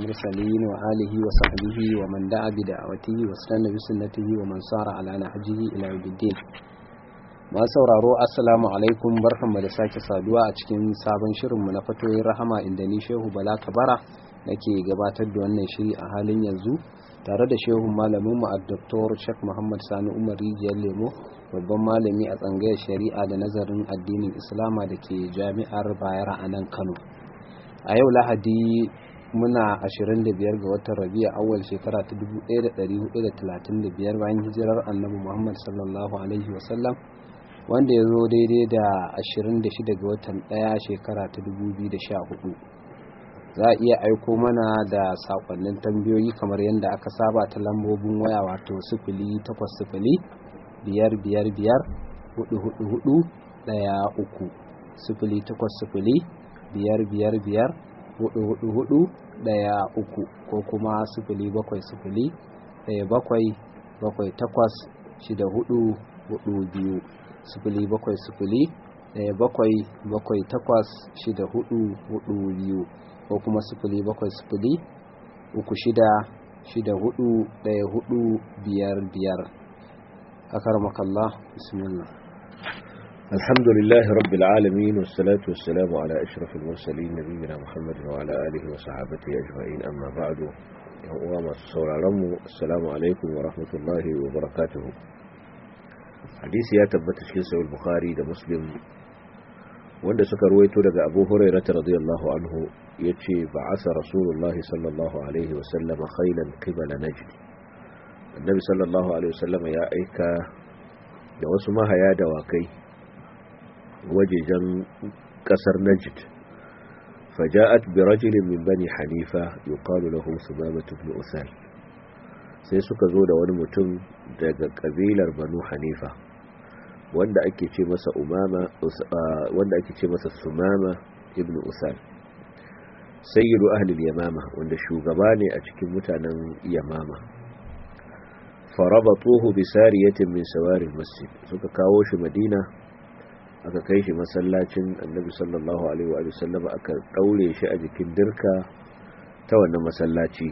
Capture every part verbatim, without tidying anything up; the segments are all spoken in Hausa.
المرسلين وآله وصحبه ومن دعا بدعوته واستنى بسنته ومن سار على نهجه إلى يوم الدين. Ma sauraro assalamu alaikum, barkanmu da sake saduwa a cikin sabon shirinmu na fatoyin rahama, inda ni Shehu Bala Kabara nake gabatar da wannan shiri a halin yanzu tare da shehu malamin mu Dr. Sheikh Muhammad Sani Umar Rijiyar Lemo, babban malami a tsangayar shari'a da nazarin addinin Islama da ke Jami'ar Bayero a nan Kano. A yau Lahadi muna ashirin da biyar ga watan Rabi'a Awwal shekara ta dubu ɗaya da ɗari hudu da talatin da biyar bayan hijirar Annabi Muhammad sallallahu alaihi wasallam, wanda ya zo daidai da ashirin da shida ga watan ɗaya shekara ta dubu biyu da sha hudu. Za a iya aiko mana da sakonnin tambayoyi kamar yadda aka saba ta lambobin waya, wato sifili takwas sifili biyar biyar biyar hudu hudu hudu ɗaya uku, sifili takwas sifili biyar biyar biyar hudu hudu hudu ɗaya uku, ko kuma sifili bakwai sifili ɗaya bakwai bakwai takwas shida hudu hudu biyu, sifili bakwai sifili ɗaya bakwai bakwai takwas shida hudu hudu biyu, ko kuma sifili bakwai sifili uku shida shida hudu ɗaya hudu biyar biyar. akarmakallah, bismillah. alhamdulillahi rabbil alamin, wassalatu wassalamu ala ashrafil mursalin, nabiyina muhammadin wa ala alihi wa sahbihi ajma'in, amma ba'du. yan uwa masu sauraron mu, assalamu alaikum wa rahmatullahi wa barakatuh. hadisi ya tabbata cikin sahih bukhari da muslim, wanda suka ruwaito daga abu hurairah radiyallahu anhu, yace ba'asa rasulullahi sallallahu alaihi wa sallam khaylan qibala najd. annabi sallallahu alaihi wa sallam ya aika da wasu mahaya dawakai wajejen kasar najd. faja'at bi rajulin min bani hanifa yuqalu lahu sumamah ibn usal. sai suka zo da wani mutum daga kabilar banu hanifa wanda ake ce masa umama wanda ake ce masa sumama ibn usal, sayyidu ahli al-yamama, wanda shugaba ne a cikin mutanen yamama. farabatuhu bi sariyatin min sawari al-masjid. suka kawo shi madina, aka kai shi masallacin annabi sallallahu alaihi wa sallam, aka daure shi a jikin dirka ta wannan masallaci.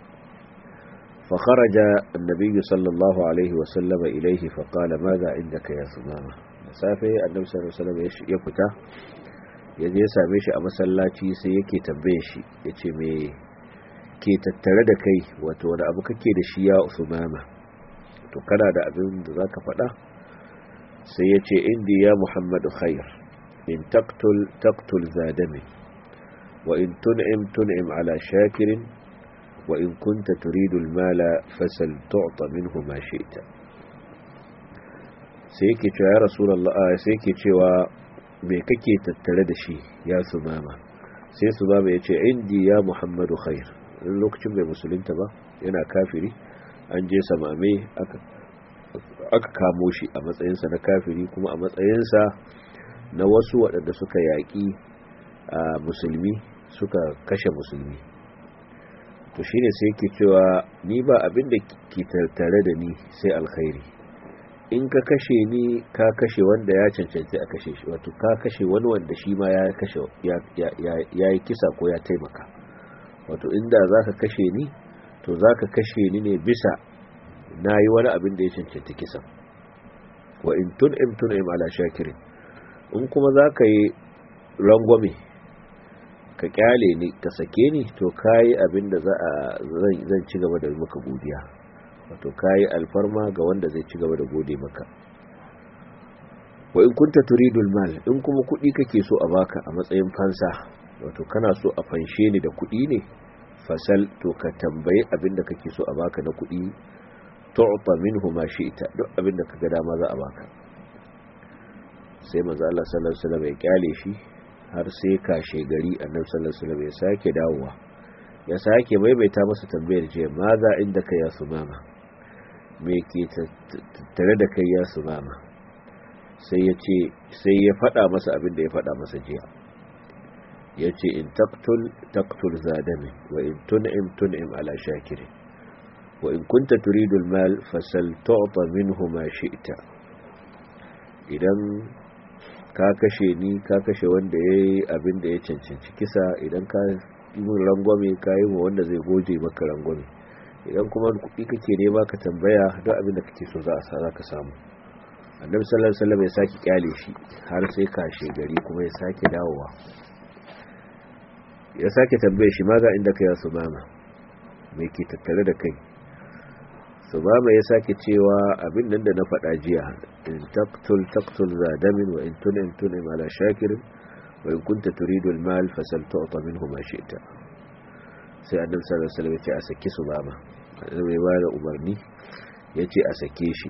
فخرج النبي صلى الله عليه وسلم إليه فقال ماذا عندك يا ثمامة. مسافة النبي صلى الله عليه وسلم يفتا yaje ya same shi a masallaci, sai yake tambaye shi, yace me ke tattare da kai, wato wani abu kake da shi ya Thumama, to kana da abin da zaka faɗa? sai yace indi ya Muhammadu khair, in taqtul taqtul zadami wa in tun'im tun'im ala shakirin wa in kunta turidu al-mala fasal tu'ta minhu ma shi'ta. sai yake cewa ya rasulullah, sai yake cewa me kake tattare da shi ya Sumama? sai Sumama yace indi ya Muhammadu khair. lokacin bai musulunta ba, yana kafiri, an je samame aka aka kamo shi a matsayinsa na kafiri, kuma a matsayinsa na wasu waɗanda suka yaƙi musulmi, suka kashe musulmi. to shine sai yake cewa ni ba abin da ke tattare da ni sai alkhairi. in ka kashe ni, ka kashe wanda ya cancanci a kashe shi, wato ka kashe wani wanda shi ma ya kashe ya ya yi kisa ko ya taimaka. wato inda zaka kashe ni, to zaka kashe ni ne bisa nayi wani abin da ya cancanci kisa. wa in tun'im tun'im ala shakirin. in kuma zaka yi rangwame, ka kyale ni, ka sake ni, to kai abin da za a zan ci gaba da maka godiya, wato kai alfarma ga wanda zai ci gaba da gode maka. wa in kunta turidul mal. in kuma kudi kake so a baka a matsayin fansa, wato kana so a fanshe ni da kudi ne, fasal, to ka tambayi abin da kake so a baka na kudi, tu'ta minhu ma shi'ta, duk abin da kaga dama za a baka. sai manzo Allah sallallahu alaihi wasallam ya kyale shi har sai kashe gari annabi sallallahu alaihi wasallam ya sake dawowa, ya sake maimaita masa tambayar ce maza indaka ya Sumama, me ke tattare da kai ya Sumama? sai ya ce sai ya faɗa masa abin da ya faɗa masa jiya, ya ce in taqtul taqtul zadami wa in tun'im tun'im ala shakirin wa in kunta turidu al-mal fasal tu'ta minhu ma shi'ta. idan ka kashe ni, ka kashe wanda ya yi abin da ya cancanci kisa, idan ka rangwame ka yi wa wanda zai goje maka rangwame. Idan kuma kuɗi kake nema ka tambaya don abin da kake so za ka samu. Annabi sallallahu alaihi wasallam ya saki kyale shi har sai kashe gari kuma ya sake dawowa, ya sake tambaye shi ma ga inda kai ya Sumama, me ke tattare da kai? Sumama ya sake cewa abin nan da na faɗa jiya, in taqtul taqtul zadamin wa in tunim tunim ala shakirin wa in kunta turidu al-mal fasal tu'ta minhu ma shi'ta. Sai Annabi sallallahu alaihi wasallam ya ce a saki Sumama, Annabi ya da umarni ya ce a sake shi.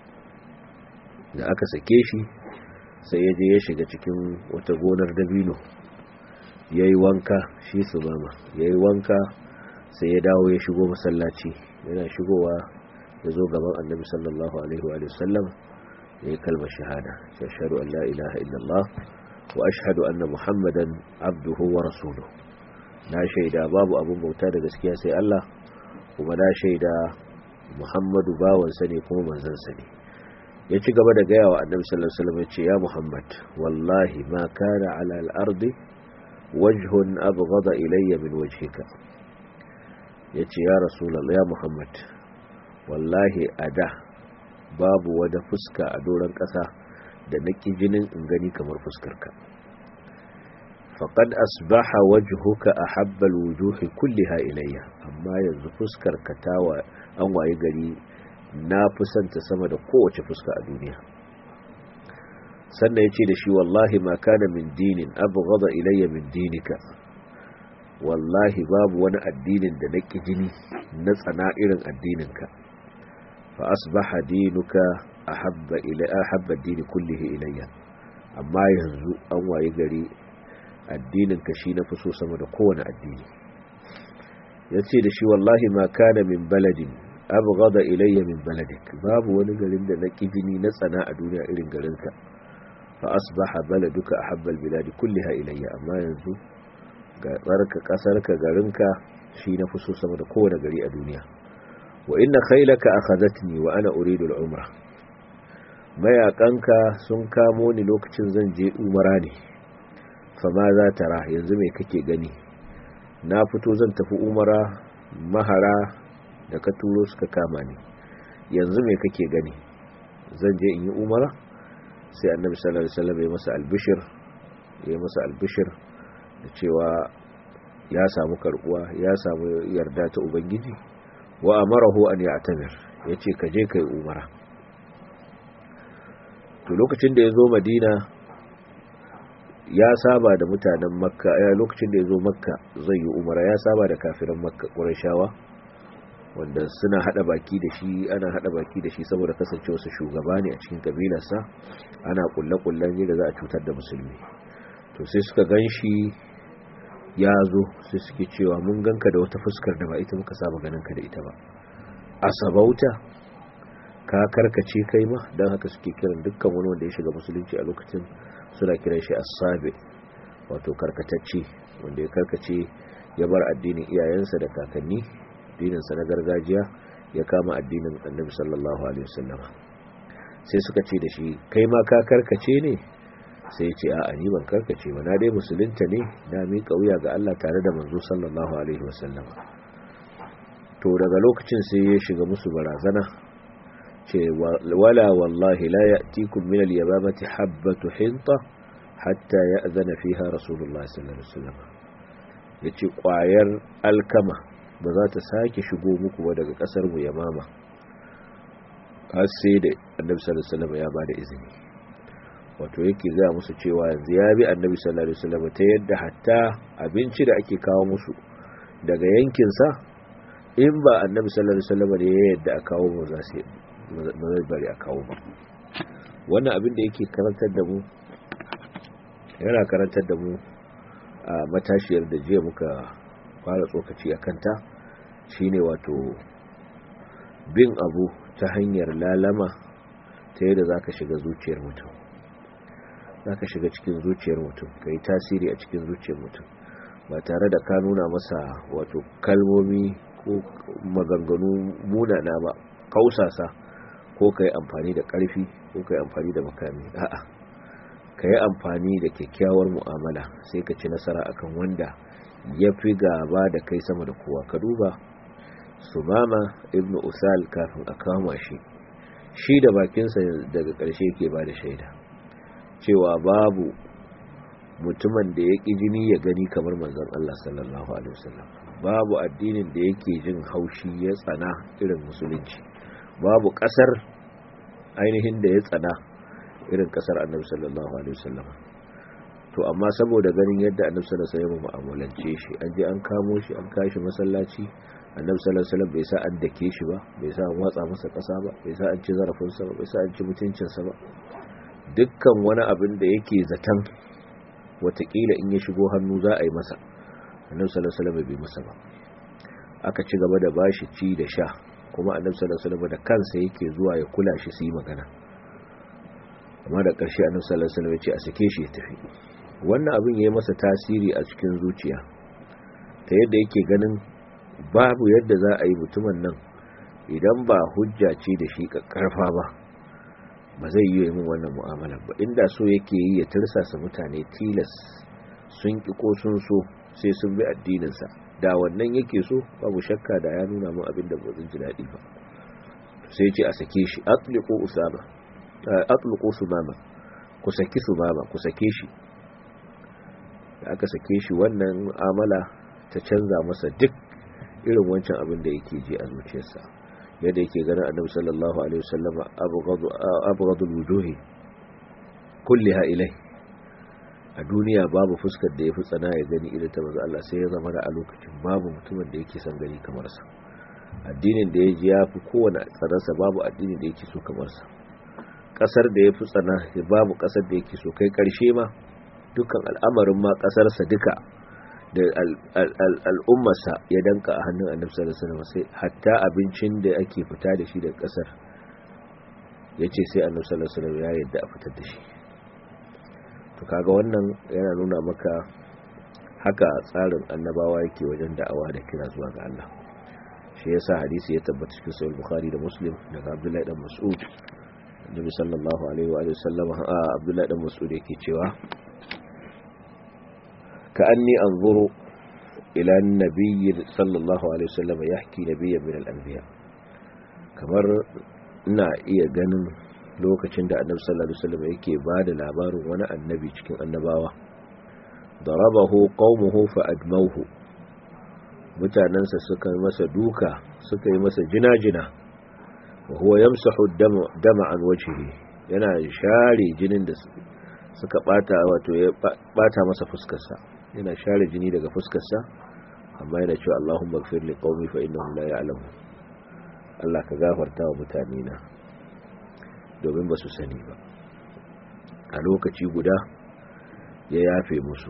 Da aka sake shi sai ya je ya shiga cikin wata gonar dabino ya yi wanka, shi Sumama ya yi wanka sai ya dawo ya shigo masallaci. Yana shigowa ya zo gaban Annabi sallallahu alaihi wa sallam ya yi kalmar shahada, ashhadu an la ilaha illallah wa ashhadu anna muhammadan abduhu wa rasuluhu. Na shaida babu abun bauta da gaskiya sai Allah, kuma na shaida Muhammadu bawansa ne kuma manzansa ne. Ya ci gaba da gaya wa Annabi sallallahu alaihi wasallam, ya ce ya Muhammad, wallahi ma kana ala al-ardi wajhun abghada ilayya min wajhika. Ya ce ya Rasulullah, ya Muhammad, wallahi ada babu wada fuska a doron ƙasa da nake jinin in gani kamar fuskarka. faqad asbaha wajhuka ahabba al-wujuhi kulliha ilayya. Amma yanzu fuskarka tawa an waye gari na fusanta sama da kowace fuska a duniya. Sannan ya ce da shi, wallahi ma kana min dinin abghada ilayya min dinika. Wallahi babu wani addinin da na jini na tsana irin addininka. Fa asbaha dinuka ahabba ila ahabba ad-din kullihi ilayya. Amma yanzu an waye gari addininka shi na fuso sama da kowane addini. Yace da shi, wallahi ma kana min baladin abghada ilayya min baladik. Babu wani garin da na jini na tsana a duniya irin garinka. Fa asbaha baladuka ahabba al-bilad kulliha ilayya. Amma yanzu ga tsarka kasarka garinka shi na fuso sama da kowane gari a duniya. Wa inna khaylaka akhadatni wa ana uridu al-umra. Mayakanka sun kamo ni lokacin zan je umara ne. Fa ma za ta ra, yanzu me kake gani? Na fito zan tafi umara, mahara da ka turo suka kama ni. Yanzu me kake gani? Zan je in yi umara? Sai Annabi sallallahu alaihi wasallam ya masa albishir, ya masa albishir da cewa ya samu karbuwa, ya samu yarda ta ubangiji. Wa amarahu an ya'tamir, yace ka je kai umara. To lokacin da yazo Madina ya saba da mutanen Makka, ya lokacin da yazo Makka zai yi umara ya saba da kafiran Makka, Qurayshawa, wanda suna hada baki da shi, ana hada baki da shi saboda kasancewa su shugaba ne a cikin kabilarsa, ana kullakullan ne da za a cutar da musulmi. To sai suka ganshi ya zo, sai suke cewa mun ganka da wata fuskar da ba ita muka saba ganinka da ita ba. Asabauta, ka karkace kai ma? Dan haka suke kiran dukkan wani wanda ya shiga musulunci a lokacin, suna kiran shi as-sabi, wato karkatacce, wanda ya karkace ya bar addinin iyayensa da kakanni, addininsa na gargajiya, ya kama addinin Annabi sallallahu alaihi wasallam. Sai suka ce da shi, kai ma ka karkace ne? Sai ce, a'a ni ban karkace ba, na dai musulunta ne, na miƙa wuya ga Allah tare da manzo sallallahu alaihi wasallam. To daga lokacin sai ya shiga musu barazana, ce wala wallahi la ya'tikum min al-yamamati habbatu hinta hatta ya'zana fiha rasulullah sallallahu alaihi wasallam. Yace ƙwayar alkama ba za ta sake shigo muku ba daga kasar mu Yamama har sai da Annabi sallallahu alaihi wasallam ya bada izini. Wato yake ga musu cewa yanzu ya bi Annabi sallallahu alaihi wasallam ta yadda hatta abinci da ake kawo musu daga yankin sa, in ba Annabi sallallahu alaihi wasallam ne ya yadda a kawo mu za su ba zai bari a kawo ba. Wannan abin da yake karantar da mu, yana karantar da mu a matashiyar da jiya muka fara tsokaci a kanta, shine wato bin abu ta hanyar lalama, ta yadda za ka shiga zuciyar mutum, za ka shiga cikin zuciyar mutum, ka yi tasiri a cikin zuciyar mutum, ba tare da ka nuna masa wato kalmomi ko maganganu munana ba, kausasa, ko ka yi amfani da ƙarfi ko ka yi amfani da makami. A'a, ka yi amfani da kyakkyawar mu'amala, sai ka ci nasara akan wanda ya fi gaba da kai sama da kowa. Ka duba Sumama ibn Usal kafin a kama shi shi da bakinsa daga ƙarshe ke ba da shaida cewa babu mutumin da ya ƙi jini ya gani kamar manzon Allah sallallahu alaihi wasallam, babu addinin da yake jin haushi ya tsana irin musulunci, babu ƙasar ainihin da ya tsana irin ƙasar annabi sallallahu alaihi wasallam. To amma saboda ganin yadda annabi sallallahu alaihi wasallam mu'amalance shi, an je an kamo shi an kashi masallaci, annabi sallallahu alaihi wasallam bai sa an dake shi ba, bai sa an watsa masa ƙasa ba, bai sa an ci zarafinsa ba, bai sa an ci mutuncinsa ba. Dukkan wani abin da yake zaton watakila in ya shigo hannu za a yi masa, annabi sallallahu alaihi wasallam bai masa ba. Aka ci gaba da bashi ci da sha, kuma annabi sallallahu alaihi wasallam da kansa yake zuwa ya kula shi su yi magana. Amma da ƙarshe annabi sallallahu alaihi wasallam ya ce a sake shi ya tafi. Wannan abin ya yi masa tasiri a cikin zuciya ta yadda yake ganin babu yadda za a yi mutumin nan idan ba hujja ce da shi karfa ba ba zai yi min wannan mu'amalar ba. Inda so yake yi ya tirsasa mutane tilas sun ki ko sun so sai sun bi addininsa, da wannan yake so babu shakka da ya nuna min abin da ba zan ji daɗi ba. Sai ce a sake shi, atliqu usama atliqu sumama, ku saki sumama, ku sake shi. Da aka sake shi, wannan mu'amala ta canza masa duk irin wancan abin da yake ji a zuciyarsa, yadda yake ganin annabi sallallahu alaihi wasallama abghadu abghadul wujuhi kulliha ilai. A duniya babu fuskar da yafi tsana ya gani idan ta manzo Allah, sai ya zama da a lokacin babu mutumin da yake son gani kamar sa. Addinin da ya ji yafi kowane tsanarsa babu addinin da yake so kamar sa. Kasar da yafi tsana babu kasar da yake so, kai karshe ma dukkan al'amarin ma kasarsa duka da al'ummarsa ya danka a hannun annabi sallallahu alaihi wasallam, sai hatta abincin da ake fita da shi daga kasar yace sai annabi sallallahu alaihi wasallam ya yarda a fitar da shi. To kaga wannan yana nuna maka haka tsarin annabawa yake wajen da'awa da kira zuwa ga Allah. Shi yasa hadisi ya tabbata cikin sahih Bukhari da Muslim daga Abdullah ibn Mas'ud, annabi sallallahu alaihi wa sallam Abdullah ibn Mas'ud yake cewa كأني أنظر إلى النبي صلى الله عليه وسلم يحكي نبيا من الأنبياء. kamar ina iya ganin lokacin da annabi sallallahu alaihi wasallam yake bada labarin wani annabi cikin annabawa. darabahu qaumuhu fa admauhu, mutanansa suka masa duka, suka yi masa jina-jina. wa huwa yamsahu dama an wajhihi, yana share jinin da suka bata, wato ya bata masa fuskarsa, yana share jini daga fuskarsa, amma yana cewa Allahumma ighfir li qaumi fa innahum la ya'lamun. Allah ka gafarta wa mutane na domin ba su sani ba. A lokaci guda ya yafe musu,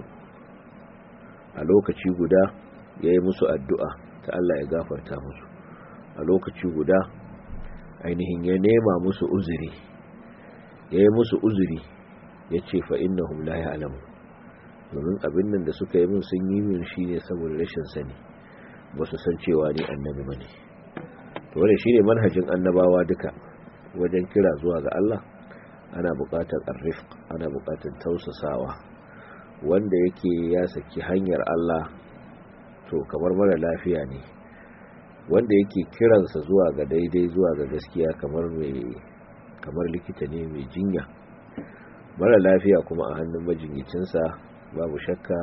a lokaci guda ya yi musu addu'a ta Allah ya gafarta musu, a lokaci guda ainihin ya nema musu uzuri, ya yi musu uzuri, ya ce fa innahum la ya'lamun, domin abin nan da suka yi min sun yi min shi ne saboda rashin sani, ba su san cewa ni annabi ba ne. To wannan shine manhajin annabawa duka wajen kira zuwa ga Allah. Ana buƙatar arifq, ana buƙatar tausasawa. Wanda yake ya saki hanyar Allah to kamar mara lafiya ne, wanda yake kiransa zuwa ga daidai, zuwa ga gaskiya, kamar mai kamar likita ne mai jinya. Mara lafiya kuma a hannun majinyacinsa babu shakka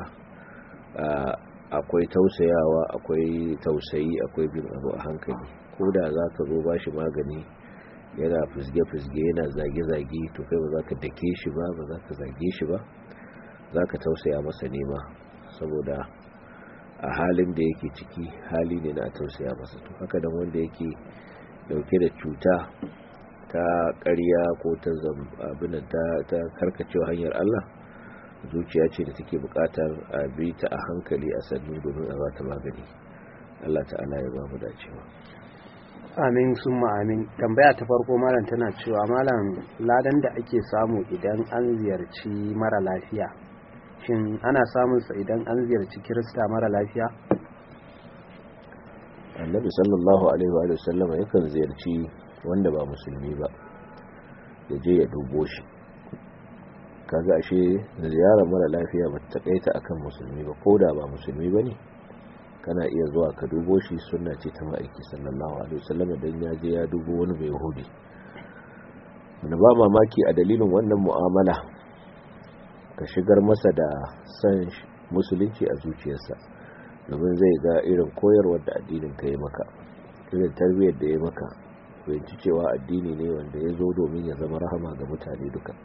akwai tausayawa, akwai tausayi, akwai bin abu a hankali. Ko da za ka zo ba shi magani yana fizge-fizge, yana zage-zage, to kai ba za ka dake shi ba, ba za ka zage shi ba, za ka tausaya masa nema, saboda a halin da yake ciki hali ne na tausaya masa. To haka dan wanda yake dauke da cuta ta ƙarya ko ta abinan ta karkacewa hanyar Allah, zuciya ce da take buƙatar a bi ta a hankali, a sannu, domin a ba ta magani. Allah ta'ala ya ba mu dacewa. Amin summa amin. Tambaya ta farko malam tana cewa malam, ladan da ake samu idan an ziyarci mara lafiya, shin ana samun sa idan an ziyarci kirista mara lafiya? Annabi sallallahu alaihi wa sallam yakan ziyarci wanda ba musulmi ba, ya je ya dubo shi. kaga ashe ziyarar mara lafiya ba ta kaita akan musulmi ba, ko da ba musulmi bane kana iya zuwa ka dubo shi. Sunna ce ta ma'aiki sallallahu alaihi wasallam dan ya je ya dubo wani bai yahudi. wanda ba mamaki a dalilin wannan mu'amala ka shigar masa da san musulunci a zuciyarsa, domin zai ga irin koyarwar da addinin ka yi maka, irin tarbiyyar da ya maka, fahimci cewa addini ne wanda ya zo domin ya zama rahama ga mutane duka.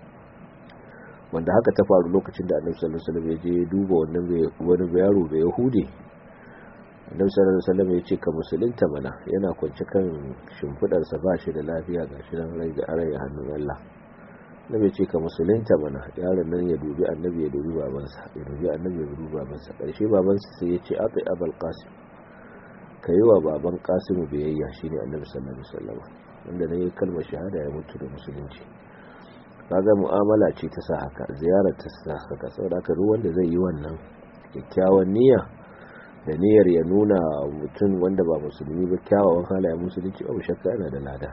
Wanda haka ta faru lokacin da annabi sallallahu alaihi wasallam ya je duba wannan wani yaro da yahudi. Annabi sallallahu alaihi wasallam ya ce ka musulunta mana, yana kwance kan shimfidar sa ba shi da lafiya ga shi nan rai da arai hannun Allah. Annabi ya ce ka musulunta mana, yaron nan ya dubi annabi ya dubi babansa, ya dubi annabi ya dubi babansa. Karshe babansa sai ya ce aqi abul qasim, kai wa baban qasim biyayya, shine annabi sallallahu alaihi wasallam, wanda ne kalmar shahada ya mutu da musulunci. Kaga mu'amala ce ta sa haka, ziyarar ta sa haka. Saboda haka duk wanda zai yi wannan kyakkyawan niyya da niyyar ya nuna mutum wanda ba musulmi ba kyawawan halayen musulunci, babu shakka yana da lada.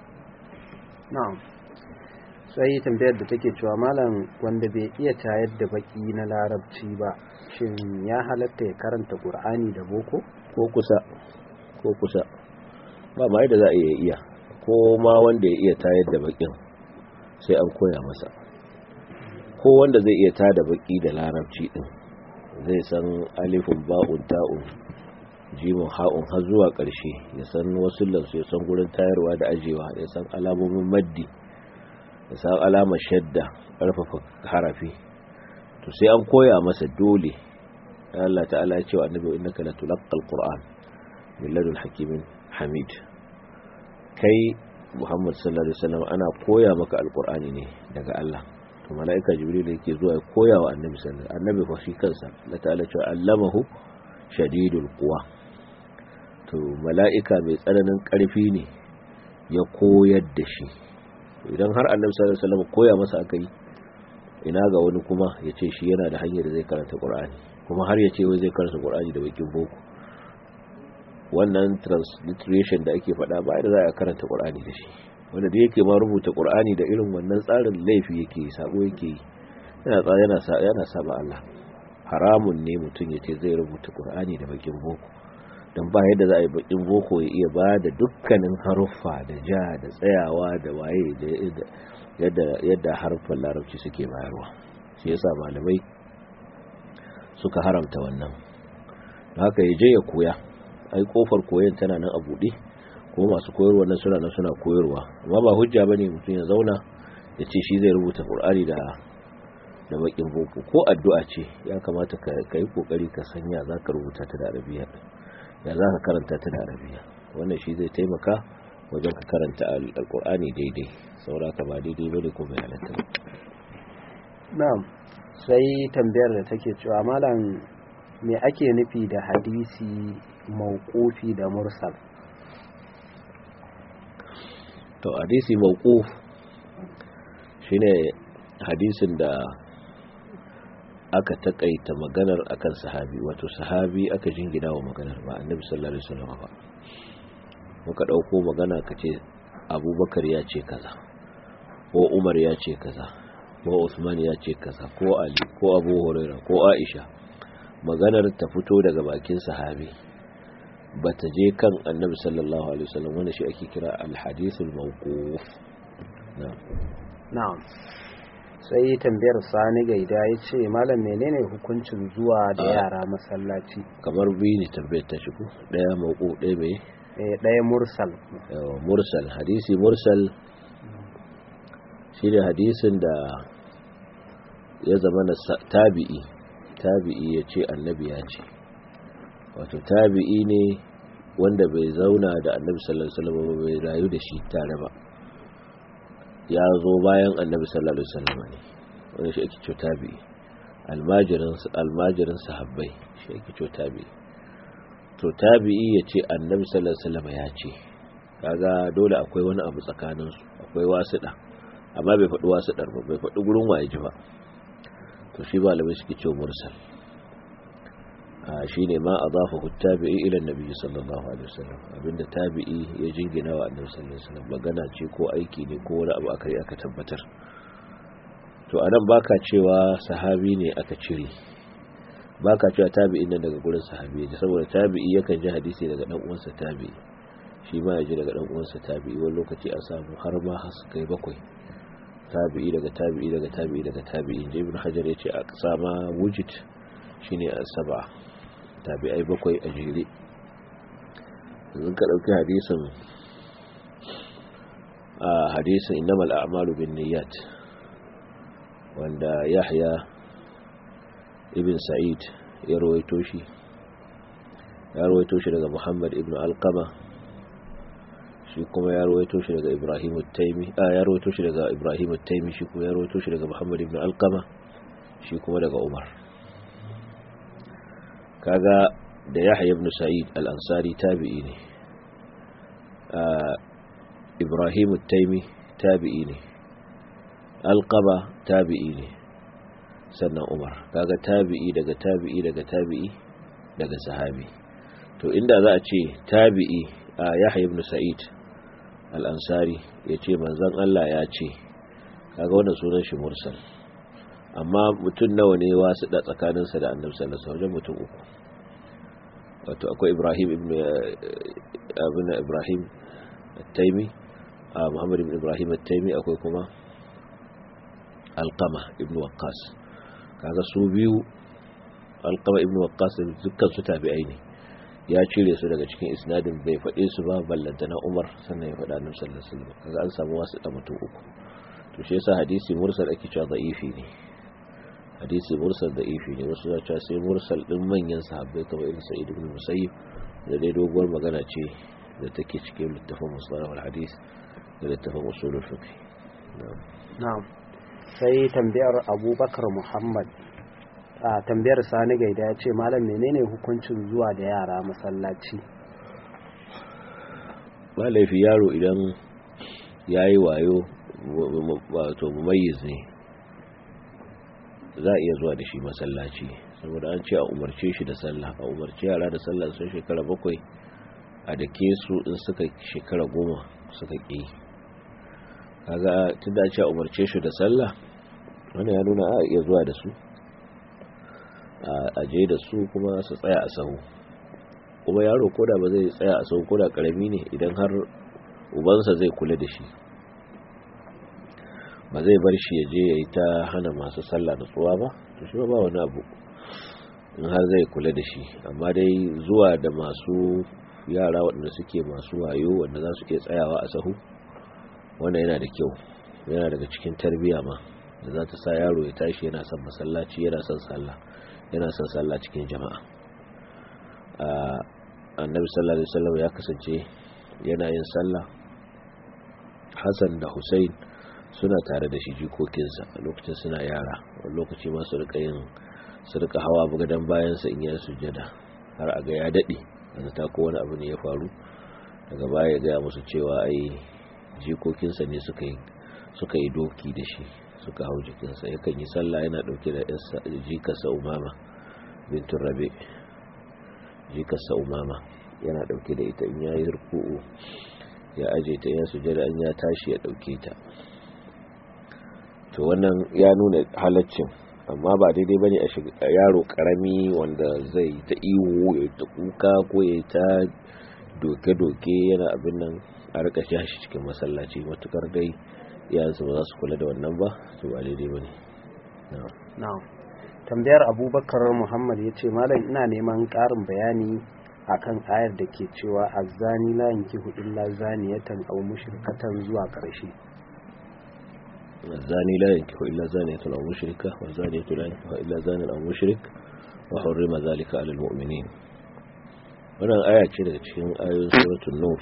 na'am. Sai tambayar da take cewa malam, wanda bai iya tayar da baki na larabci ba, shin ya halatta ya karanta qur'ani da boko? Ko kusa ko kusa ba mai da za a iya ko ma wanda ya iya tayar da bakin sai an koya masa. Ko wanda zai iya tada baki da larabci din zai san alifun ba'un ta'un jimin ha'un har zuwa ƙarshe, ya san wasullansu, ya san gurin tayarwa da ajewa, ya san alamomin maddi, ya san alamar shadda, ƙarfafa harafi, to sai an koya masa dole. Allah ta'ala ya ce wa annabi innaka latulqal qur'an min ladun hakimin hamid. Kai Muhammad sallallahu alaihi wasallam ana koya maka alqur'ani ne daga Allah. To malaika jibril yake zuwa ya koya wa annabi sallallahu alaihi wasallam. Annabi fa shi kansa Allah ta'ala ce allamahu shadidul quwa, to malaika mai tsananin karfi ne ya koyar da shi. Idan har annabi sallallahu alaihi wasallam koya masa akai, ina ga wani kuma yace shi yana da hanyar da zai karanta qur'ani, kuma har yace wai zai karanta qur'ani da bakin boko. Wannan transliteration da ake faɗa ba da za a karanta qur'ani da shi, wanda da yake ma rubuta qur'ani da irin wannan tsarin laifi yake, sabo yake, yana yana yana saba Allah. Haramun ne mutum yace zai rubuta qur'ani da bakin boko, dan ba yadda za a yi bakin boko ya iya ba da dukkanin haruffa da ja da tsayawa da waye da yadda yadda harfan larabci suke bayarwa. Shi yasa malamai suka haramta wannan. Haka yaje ya koya, ai kofar koyon tana nan a buɗe, kuma masu koyarwa nan suna nan suna koyarwa. Amma ba hujja bane mutum ya zauna ya ce shi zai rubuta Qur'ani da da bakin boko. Ko addu'a ce ya kamata ka kai kokari ka sanya zaka rubuta ta da Arabiya, ya zaka karanta ta da Arabiya. Wannan shi zai taimaka wajen ka karanta Al-Qur'ani daidai. Saboda ka ba daidai bane ko bai halatta. Na'am. Sai tambayar da take cewa malam, me ake nufi da hadisi mauqufi da mursal? To hadisi mauquf shine hadisin da aka takaita maganar akan sahabi, wato sahabi aka jingina wa maganar, ba annabi sallallahu alaihi wasallam ba. Muka dauko magana kace Abubakar ya ce kaza, ko Umar ya ce kaza, ko Usman ya ce kaza, ko Ali, ko Abu Hurairah, ko Aisha. Maganar ta fito daga bakin sahabi, bata je kan annabi sallallahu alaihi wasallam, wanda shi ake kira al-hadithul mawquf. na'am na'am. Sai tambayar Sani Gaida yace malam, menene hukuncin zuwa da yara masallaci? Kamar biyu ne tambayar ta shigo, daya mawquf, daya bai eh daya mursal. yawa mursal. Hadisi mursal shine hadisin da ya zama na tabi'i tabi'i ya ce annabi ya ce, wato tabi'i ne wanda bai zauna da annabi sallallahu alaihi wasallam, bai rayu da shi tare ba, ya zo bayan annabi sallallahu alaihi wasallam ne, wanda shi ake cewa tabi'i. almajirin almajirin sahabbai shi ake cewa tabi'i. To tabi'i ya ce annabi sallallahu alaihi wasallam ya ce, kaga dole akwai wani abu tsakanin su, akwai wasiɗa, amma bai faɗi wasiɗar ba, bai faɗi gurin waye ji ba. To shi malamai suke cewa mursal. a shine ma adafahu tabi'i ila annabi sallallahu alaihi wasallam, abinda tabi'i ya jingina wa annabi sallallahu alaihi wasallam, magana ce ko aiki ne ko wani abu aka yi aka tabbatar, to anan baka cewa sahabi ne aka cire, baka cewa tabi'in nan daga gurin sahabi ne, saboda tabi'i yakan ji hadisi daga dan uwansa tabi'i, shi ma ya ji daga dan uwansa tabi'i. wani lokaci a samu har ma har su kai bakwai, tabi'i daga tabi'i daga tabi'i daga tabi'i. Ibn Hajar yace a sama wujud shine as-sab'a, tabi'ai bakwai a jere. idan ka dauki hadisin a hadisin innamal a'malu binniyat, wanda Yahya ibn Sa'id ya rawaito shi ya rawaito shi daga Muhammad ibn Alqama, shi kuma ya rawaito shi daga Ibrahim at-Taymi a ya rawaito shi daga Ibrahim at-Taymi shi kuma ya rawaito shi daga Muhammad ibn Alqama, shi kuma daga Umar. kaga da Yahya ibn Sa'id al-Ansari tabi'i ne, Ibrahim at-Taymi tabi'i ne, Alqama tabi'i ne, sannan Umar. kaga tabi'i daga tabi'i daga tabi'i daga sahabi. to inda za a ce tabi'i a Yahya ibn Sa'id al-Ansari yace manzon Allah ya ce, kaga wannan sunan shi mursal. amma mutum nawa ne wasu da tsakaninsa da Annabi sallallahu alaihi wasallam? mutum uku. wato akwai Ibrahim ibn ibn Ibrahim at-Taymi, Muhammad ibn Ibrahim at-Taymi, akwai kuma Alqama ibn Waqqas. kaga su biyu, Alqama ibn Waqqas dukkan su tabi'ai ne, ya cire su daga cikin isnadin, bai faɗe su ba ballanta na Umar sannan ya faɗa Annabi sallallahu alaihi wasallam. kaga an samu wasu da mutum uku. to shi yasa hadisi mursal ake cewa da'ifi ne, hadisi mursal da'ifi ne. wasu za ta sai mursal din manyan sahabbai kamar irin Sa'id ibn Musayyib, da dai doguwar magana ce da take cikin littafin mustalah wal hadis da littafin usul al fiqh. na'am. sai tambayar Abubakar Muhammad, a tambayar Sani Gaida ya ce malam menene hukuncin zuwa da yara masallaci? ba laifi yaro idan yayi wayo wato mumayyiz ne, za a iya zuwa da shi masallaci, saboda an ce a umarce shi da sallah, a umarce yara da sallah sun shekara bakwai, a dake su in suka shekara goma suka ƙi. kaga tunda an ce a umarce shi da sallah, wannan ya nuna a iya zuwa da su, a je da su kuma su tsaya a sahu. kuma yaro koda ba zai tsaya a sahu, koda karami ne, idan har ubansa zai kula da shi, ba zai bar shi ya je ya yi ta hana masu sallah da tsuwa ba, to shi ba wani abu in har zai kula da shi. amma dai zuwa da masu yara waɗanda suke masu wayo wanda za su iya tsayawa a sahu, wannan yana da kyau, yana daga cikin tarbiyya ma da za ta sa yaro ya tashi yana son masallaci, yana son sallah, yana son sallah cikin jama'a. Annabi sallallahu alaihi wasallam ya kasance yana yin sallah, Hassan da Hussein suna tare da shi, jikokinsa a lokacin suna yara. wani lokaci ma su rika yin su rika hawa bugadan bayansa in ya sujjada, har a ga ya dade, da ta ko wani abu ne ya faru, daga baya ya ga musu cewa ai jikokinsa ne suka yi suka yi doki da shi, suka hau jikinsa. yakan yi sallah yana dauke da jikarsa Umama bintu Rabi, jikarsa Umama yana dauke da ita, in yayi ruku'u ya aje ta, ya sujjada in ya tashi ya dauke ta. to wannan ya nuna halaccin, amma ba daidai bane a yaro karami wanda zai ta iwo ya ta kuka ko ya ta doke-doke yana abin nan a rika shi cikin masallaci, matukar dai iyayensu ba za su kula da wannan ba, to ba daidai bane. na'am. tambayar Abubakar Muhammad ya ce malam ina neman ƙarin bayani akan ayar da ke cewa azzani la yankihu illa zaniyatan aw mushrikatan zuwa ƙarshe. الزاني لا ينكح إلا زانية أو مشركة والزانية لا ينكح إلا زان أو مشرك وحرم ذلك على المؤمنين. wannan aya ce daga cikin ayoyin suratul nur,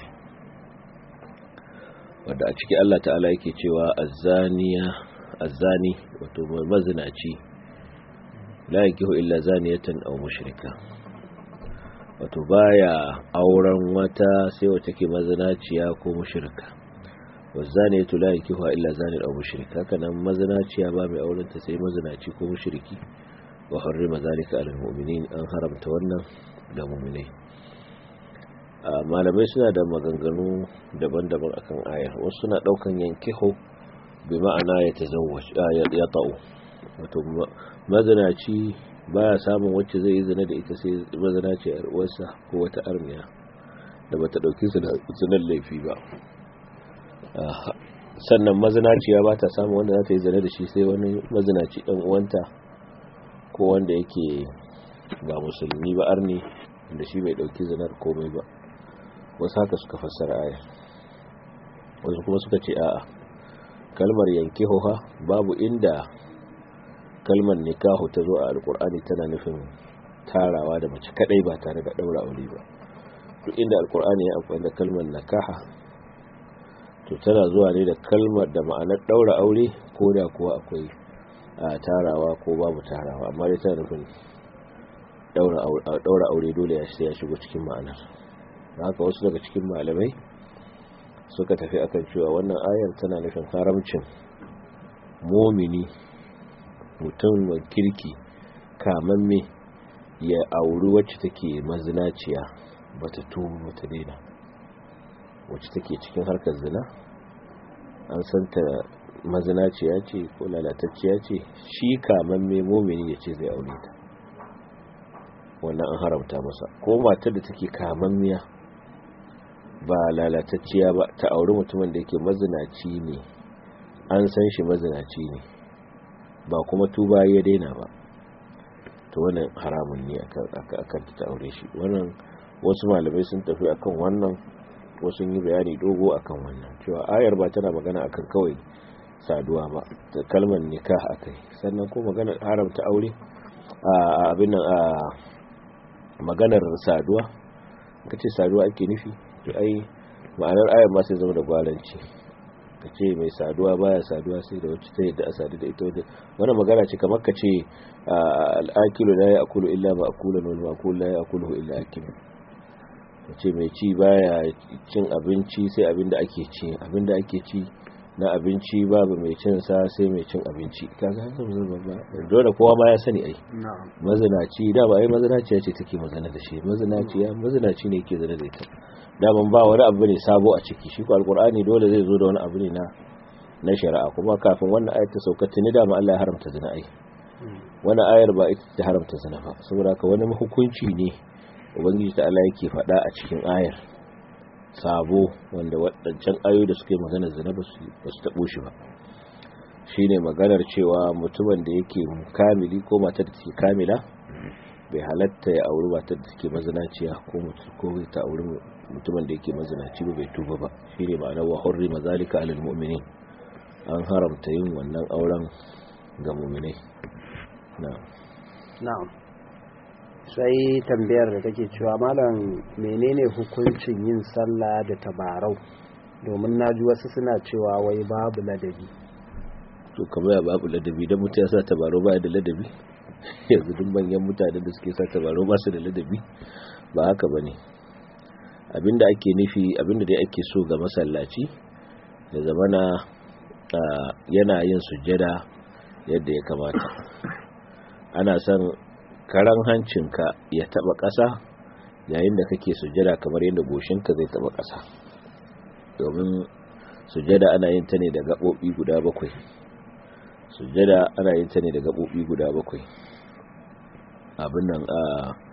wanda a ciki Allah ta'ala yake cewa azzaniya azzani wato mazinaci la yankihu illa zaniyatan aw mushrika, wato baya auren wata sai wata ke mazinaciya ko mushrika. wazaniyatu la yankihu illa zanin aw mushrik, haka nan mazinaciya ba mai auren ta sai mazinaci ko mushriki. wa harrama zalika alal mu'minin, an haramta wannan ga mu'minai. malamai suna da maganganu daban-daban akan ayar. wasu suna daukan yankihu bi ma'ana ya tazawwaj ya ta'u wato mazinaci baya samun wacce zai yi zina da ita sai mazinaci a uwarsa ko wata arniya da bata dauki zinan laifi ba. Sannan mazinaciya ba ta samun wanda za ta yi zina da shi sai wani mazinaci ɗan uwanta ko wanda yake ba musulmi ba arni da shi bai dauki zinar komai ba. Wasu haka suka fassara aya, wasu kuma suka ce a'a kalmar yankihuha babu inda kalmar nikahu ta zo a alkur'ani tana nufin tarawa da mace kadai ba tare da daura aure ba. Duk inda alkur'ani ya amfani da kalmar nakaha to tana zuwa ne da kalmar da ma'anar daura aure ko da kuwa akwai tarawa ko babu tarawa, amma dai tana nufin daura aure dole ya sai ya shigo cikin ma'anar. Haka wasu daga cikin malamai suka tafi akan cewa wannan ayar tana nufin haramcin mumini mutum wa kirki kamamme ya auri wacce take mazinaciya bata tuba bata daina, wacce take cikin harkar zina an santa mazinaciya ce ko lalatacciya ce, shi kamamme mumini ya ce zai aure ta, wannan an haramta masa. Ko matar da take kamammiya ba lalatacciya ba ta auri mutumin da yake mazinaci ne, an san shi mazinaci ne ba kuma tuba ya daina ba, to wannan haramun ne akan ta aure shi. Wannan wasu malamai sun tafi akan wannan, wasu yi bayani dogo akan wannan cewa ayar ba tana magana akan kawai saduwa ba, ta kalmar nikah akai. Sannan ko maganar haramta aure a abin nan a maganar saduwa, kace saduwa ake nufi to ai ma'anar ayar ma sai zama da gwaranci, kace mai saduwa baya saduwa sai da wacce ta yadda a sadu da ita. Wannan magana ce kamar kace al-akilu la ya'kulu illa ma'kulan wal ma'kul la ya'kuluhu illa akil, kace mai ci baya cin abinci sai abinda ake ci, abinda ake ci na abinci babu mai cin sa sai mai cin abinci. Kaga dole kowa ma ya sani ai mazinaci da ba ai mazinaciya ce take mazana da shi, mazinaciya mazinaci ne yake zana da ita, daman ba wani abu ne sabo a ciki. Shi ko alkur'ani dole zai zo da wani abu ne na na shari'a, kuma kafin wannan ayar ta sauka tuni da ma Allah ya haramta zina ai. Wannan ayar ba ita ta haramta zina ba, saboda ka wani hukunci ne ubangiji ta Allah yake faɗa a cikin ayar sabo wanda waɗancan ayoyi da suke magana zina ba su taɓo shi ba. Shine maganar cewa mutumin da yake kamili ko matar da take kamila bai halatta ya auri matar da take mazinaciya ko ko ta auri mutumin da yake mazinaci ba bai tuba ba. Shine ma'anar wa hurrima zalika alal mu'minin, an haramta yin wannan auren ga mu'minai. na'am na'am sai tambayar da take cewa malam menene hukuncin yin sallah da tabarau, domin naji wasu suna cewa wai babu ladabi. To kamar babu ladabi dan mutum ya sa tabarau ba da ladabi? Yanzu duk manyan mutanen da suke sa tabarau ba su da ladabi? Ba haka bane. Abinda ake nufi, abinda dai ake so ga masallaci da zamana yana yin sujjada yadda ya kamata. Ana son karan hancinka ya taba ƙasa yayin da kake sujjada kamar yadda goshinka zai taba ƙasa, domin sujjada ana yin ta ne da gaɓoɓi guda bakwai. Sujjada ana yin ta ne da gaɓoɓi guda bakwai. Abin nan a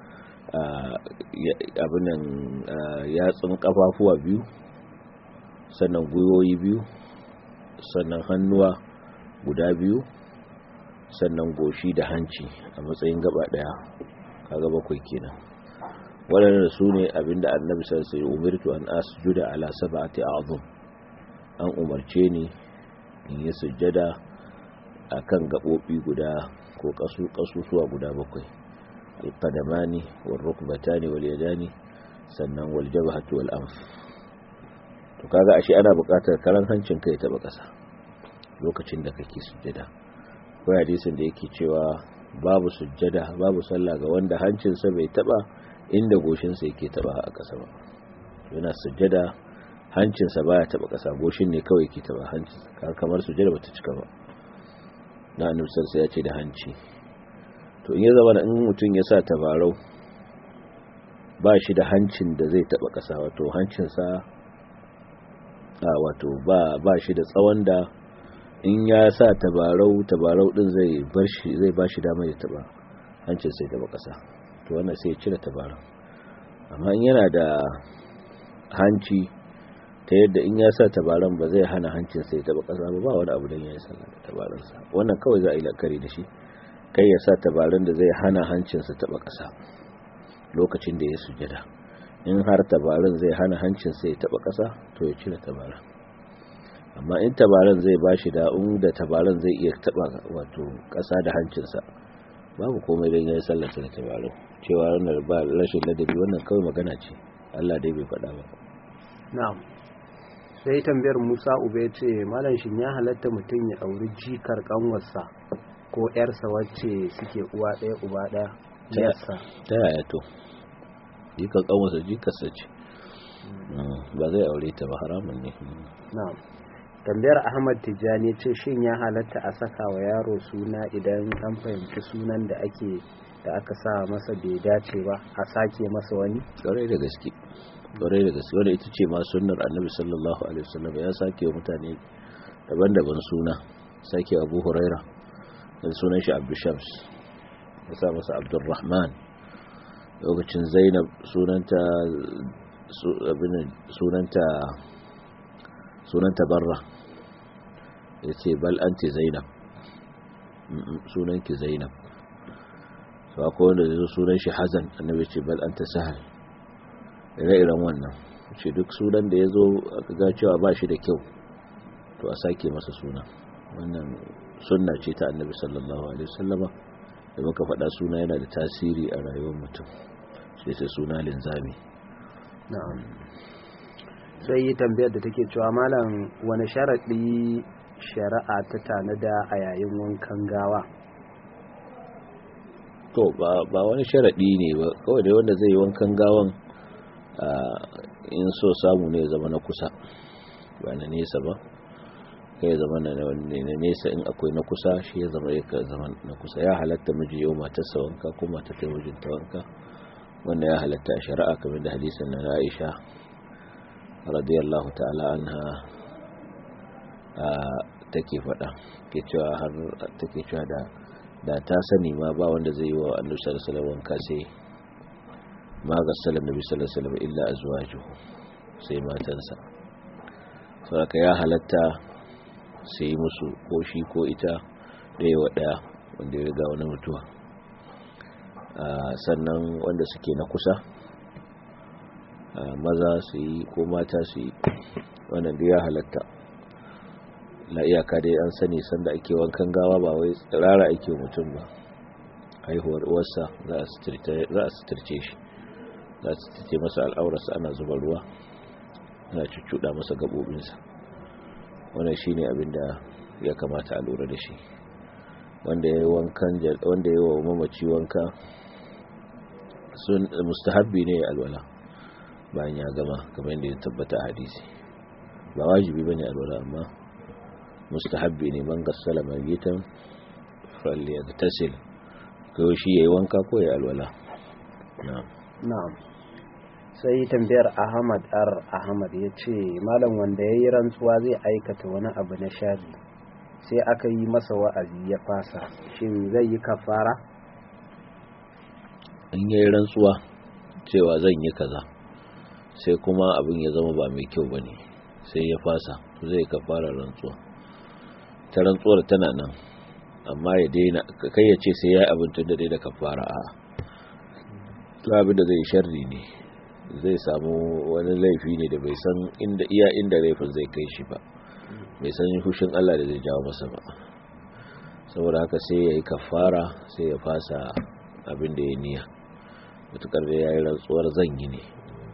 abin nan yatsun kafafuwa biyu, sannan gwiwoyi biyu, sannan hannuwa guda biyu, sannan goshi da hanci a matsayin gaba daya, kaga bakwai kenan. Waɗannan su ne abinda annabi sallallahu alaihi wasallam umirtu an asjuda ala sab'ati a'zum, an umarce ni in yi sujjada akan gabobi guda ko kasu kasusuwa guda bakwai, al-qadamani wal rukbatani wal yadani sannan wal jabhati wal anf. To kaga ashe ana buƙatar karan hancin kai ta ba ƙasa lokacin da kake sujjada. Ko hadisin da yake cewa babu sujjada babu sallah ga wanda hancinsa bai taba inda goshinsa yake taba a ƙasa ba. Yana sujjada hancinsa baya taba ƙasa, goshin ne kawai yake taba hancinsa, kamar sujjada bata cika ba. Na annabi sai ya ce da hanci. To in ya zama in mutum ya sa tabarau ba shi da hancin da zai taba ƙasa, wato hancinsa a wato ba ba shi da tsawon da in ya sa tabarau tabarau din zai bar shi zai ba shi dama ya taba hancin sai taba kasa to wannan sai ya cire tabarau. amma in yana da hanci ta yadda in ya sa tabaran ba zai hana hancin sai taba kasa ba ba wani abu dan yayi sallah da tabaran sa wannan kawai za a yi lakari da shi kai ya sa tabaran da zai hana hancin sa taba kasa lokacin da ya sujada. in har tabaran zai hana hancin sai taba kasa to ya cire tabaran. amma in tabaran zai bashi da un da tabaran zai iya taba wato kasa da hancinsa babu komai dan yayi sallar da tabaran. cewa wannan ba rashin ladabi wannan kawai magana ce Allah dai bai faɗa ba. na'am. sai tambayar Musa Ube ce malam shin ya halatta mutum ya auri jikar kanwarsa ko yarsa wacce suke uwa ɗaya uba ɗaya yarsa ta yaya to jikar kanwarsa jikarsa ce ba zai aure ta ba haramun ne. na'am. tambayar Ahmad Tijjani ce shin ya halatta a saka wa yaro suna idan an fahimci sunan da ake da aka sa masa bai dace ba a sake masa wani? Ƙwarai da gaske ƙwarai da gaske wanda ita ce ma sunnar Annabi sallallahu alaihi wasallam ya sake wa mutane daban-daban suna. Sake Abu Huraira da sunan shi Abdul Shams ya sa masa Abdul Rahman. lokacin Zainab sunanta sunanta sunanta Barra yace bal anti Zainab sunanki Zainab. to akwai wanda zai sunan shi Hazan Annabi ce bal anta Sahal. ire-iren wannan ce duk sunan da yazo aka ga cewa ba shi da kyau to a sake masa suna. wannan sunna ce ta Annabi sallallahu alaihi wasallama da muka faɗa suna yana da tasiri a rayuwar mutum sai sai suna linzami. na'am. sai yi tambayar da take cewa malam wani sharadi shari'a ta tanada a yayin wankan gawa? to ba wani sharaɗi ne ba kawai dai wanda zai yi wankan gawan in so samu ne zama na kusa ba na nesa ba kai zama na nesa in akwai na kusa shi ya zama ya zama na kusa. ya halatta miji yau matarsa wanka ko mata ta mijinta wanka wanda ya halatta a shari'a kamar da hadisin na Aisha radiyallahu ta'ala anha take faɗa ke cewa har take cewa da da ta sani ma ba wanda zai yi wa annabi sallallahu alaihi wasallam wanka sai ma ga sallallahu alaihi wasallam illa azwajuhu sai matansa. saboda ya halatta sai musu ko shi ko ita ɗaya wa ɗaya wanda ya riga wani mutuwa. sannan wanda suke na kusa maza su yi ko mata su yi wannan da ya halatta. la iyaka dai an sani sanda ake wankan gawa ba wai tsirara ake mutum ba. haihuwar uwarsa za a suturce shi za a suturce masa al'aurarsa ana zuba ruwa ana cuccuɗa masa gaɓoɓinsa. wannan shi ne abin da ya kamata a lura da shi. wanda ya yi wankan wanda ya yi wa mamaci wanka sun mustahabbi ne alwala bayan ya gama kamar yadda ya tabbata a hadisi. ba wajibi bane alwala amma mustahabbi ne. man gassala mayitan falyagtasil ko shi yayi wanka ko yayi alwala. na'am na'am. sai tambayar Ahmad ar Ahmad yace malam wanda yayi rantsuwa zai aikata wani abu na shari sai aka yi masa wa'azi ya fasa shin zai yi kafara? in yayi rantsuwa cewa zan yi kaza sai kuma abin ya zama ba mai kyau bane sai ya fasa to zai kafara rantsuwa. ta rantsuwar tana nan amma ya daina kai ya ce sai ya yi abin tun da dai da kafara a to abin da zai sharri ne zai samu wani laifi ne da bai san inda iya inda laifin zai kai shi ba bai san hushin Allah da zai jawo masa ba. saboda haka sai ya yi kafara sai ya fasa abin da ya niya mutukar da ya yi rantsuwar zan yi ne.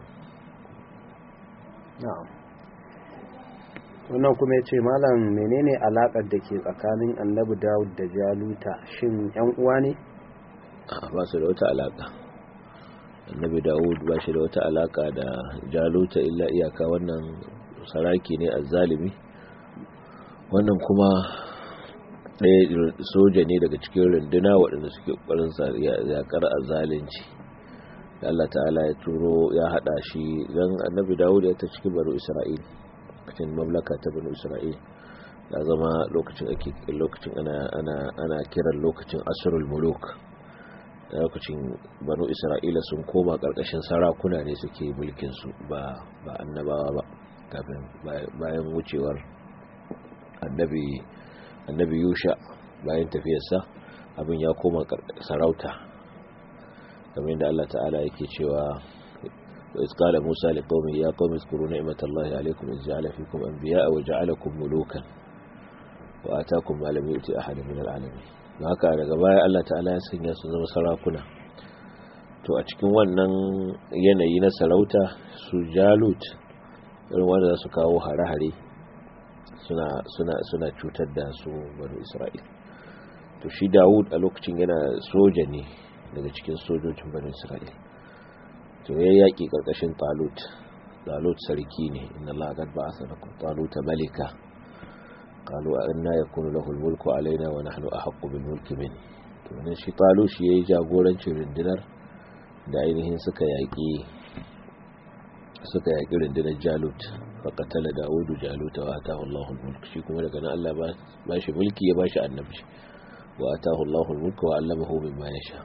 wannan kuma ya ce malam menene alakar da ke tsakanin annabi Dawud da Jaluta shin yan uwa ne? ba su da wata alaka. annabi Dawud ba shi da wata alaka da Jaluta illa iyaka wannan saraki ne azzalimi wannan kuma ɗaya soja ne daga cikin runduna waɗanda suke ƙwarin yaƙar azzalinci da Allah ta'ala ya turo ya haɗa shi don annabi Dawud ya ta cikin banu Isra'il cikin mamlaka ta banu Isra'il ya zama lokacin ake lokacin ana ana ana kiran lokacin asrul muluk, lokacin banu isra'ila sun koma karkashin sarakuna ne suke mulkin su ba ba annabawa ba, kafin bayan wucewar annabi annabi yusha bayan tafiyarsa abin ya koma sarauta, kamar yadda Allah ta'ala yake cewa wa isqala musa liqaumihi ya qaumi zkuru ni'matallahi alaykum iz ja'ala fikum anbiya'a wa ja'alakum mulukan wa ataakum ma lam yu'ti ahadan min al'alamin. Haka daga baya Allah ta'ala ya sanya su zama sarakuna. To a cikin wannan yanayi na sarauta, su Jalut irin wanda za su kawo hare-hare suna suna suna cutar da su banu Isra'il. To shi Dawud a lokacin yana soja ne daga cikin sojojin banu Isra'il. To ya yaki karkashin Talut. Talut sarki ne, inna Allah qad ba'atha lakum Taluta malika. قالوا أنا يكون له الملك علينا ونحن أحق بالملك منه. to ne shi Talut shi yayi jagorancin rundunar da ainihin suka yaki suka yaki rundunar Jalut, fa qatala Dawud Jalut wa ataahu Allahu al-mulk. Shi kuma daga nan Allah ba shi mulki ya ba shi annabci, wa ataahu Allahu al-mulk wa 'allamahu mimma yasha.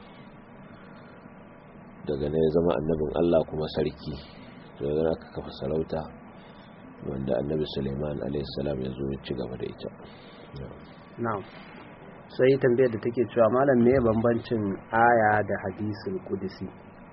daga nan ya zama annabin Allah kuma sarki. to daga nan aka kafa sarauta wanda annabi Suleiman alaihissalam ya zo ya ci gaba da ita. na'am. sai tambayar da take cewa malam me bambancin aya da hadisul qudsi?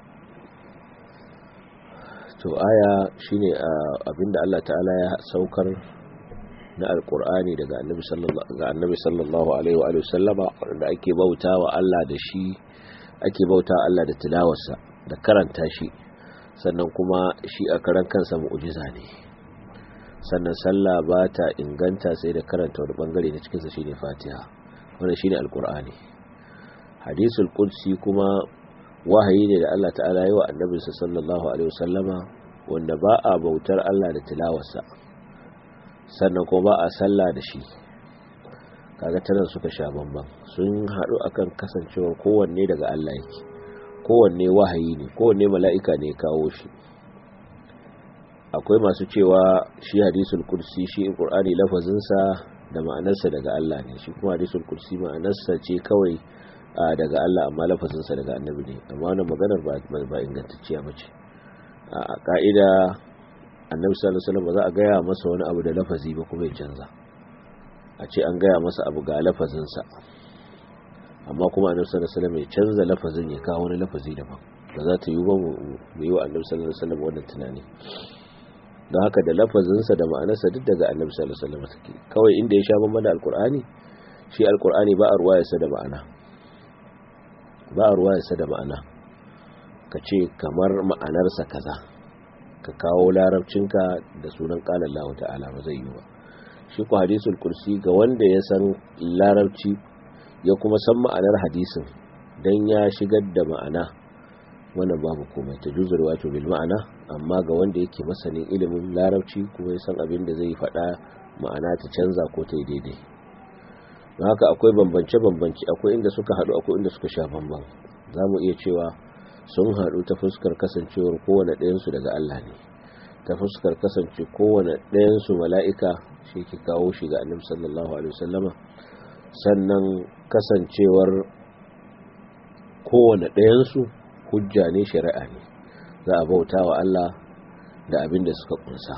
to aya shine abinda Allah ta'ala ya saukar na alqur'ani daga annabi sallallahu ga annabi sallallahu alaihi wa sallama, wanda ake bautawa Allah da shi, ake bautawa Allah da tilawarsa da karanta shi, sannan kuma shi a karan kansa mu'jiza ne. sannan sallah ba ta inganta sai da karanta wani bangare na cikinsa shine Fatiha, wannan shine alqur'ani. hadisul qudsi kuma wahayi ne da Allah ta'ala yi wa annabinsa sallallahu alaihi wasallama, wanda ba a bautar Allah da tilawarsa, sannan kuma ba a sallah da shi. kaga tanan suka sha bamban, sun haɗu akan kasancewar kowanne daga Allah yake, kowanne wahayi ne, kowanne mala'ika ne kawo shi. akwai masu cewa shi hadisul kursi shi qur'ani lafazinsa da ma'anarsa daga Allah ne, shi kuma hadisul kursi ma'anarsa ce kawai daga Allah amma lafazinsa daga annabi ne. amma wannan maganar ba ba ingantacciya bace. a ka'ida annabi sallallahu alaihi wasallam ba za a gaya masa wani abu da lafazi ba kuma ya canza, a ce an gaya masa abu ga lafazinsa amma kuma annabi sallallahu alaihi wasallam ya canza lafazin ya kawo wani lafazi daban. ba za ta yi ba mu yi wa annabi sallallahu alaihi wasallam wannan tunani. don haka da lafazinsa da ma'anarsa duk daga annabi sallallahu alaihi wasallam take. kawai inda ya sha bamban da alqur'ani, shi alqur'ani ba a ruwayarsa da ma'ana, ba a ruwayarsa da ma'ana ka ce kamar ma'anarsa kaza, ka kawo larabcinka da sunan qala Allah ta'ala, ba zai yi ba. shi ko hadisul kursi ga wanda ya san larabci ya kuma san ma'anar hadisin dan ya shigar da ma'ana, wannan babu komai, ta juzur wato bil ma'ana. amma ga wanda yake masanin ilimin larabci kuma ya san abin da zai faɗa ma'ana ta canza ko ta yi daidai. don haka akwai bambance-bambance, akwai inda suka haɗu, akwai inda suka sha bamban. za mu iya cewa sun haɗu ta fuskar kasancewar kowane ɗayansu daga Allah ne, ta fuskar kasance kowane ɗayansu mala'ika shi ke kawo shi ga annabi sallallahu alaihi wasallama, sannan kasancewar kowane ɗayansu hujja ne, shari'a ne, za a bauta wa Allah da abin da suka kunsa.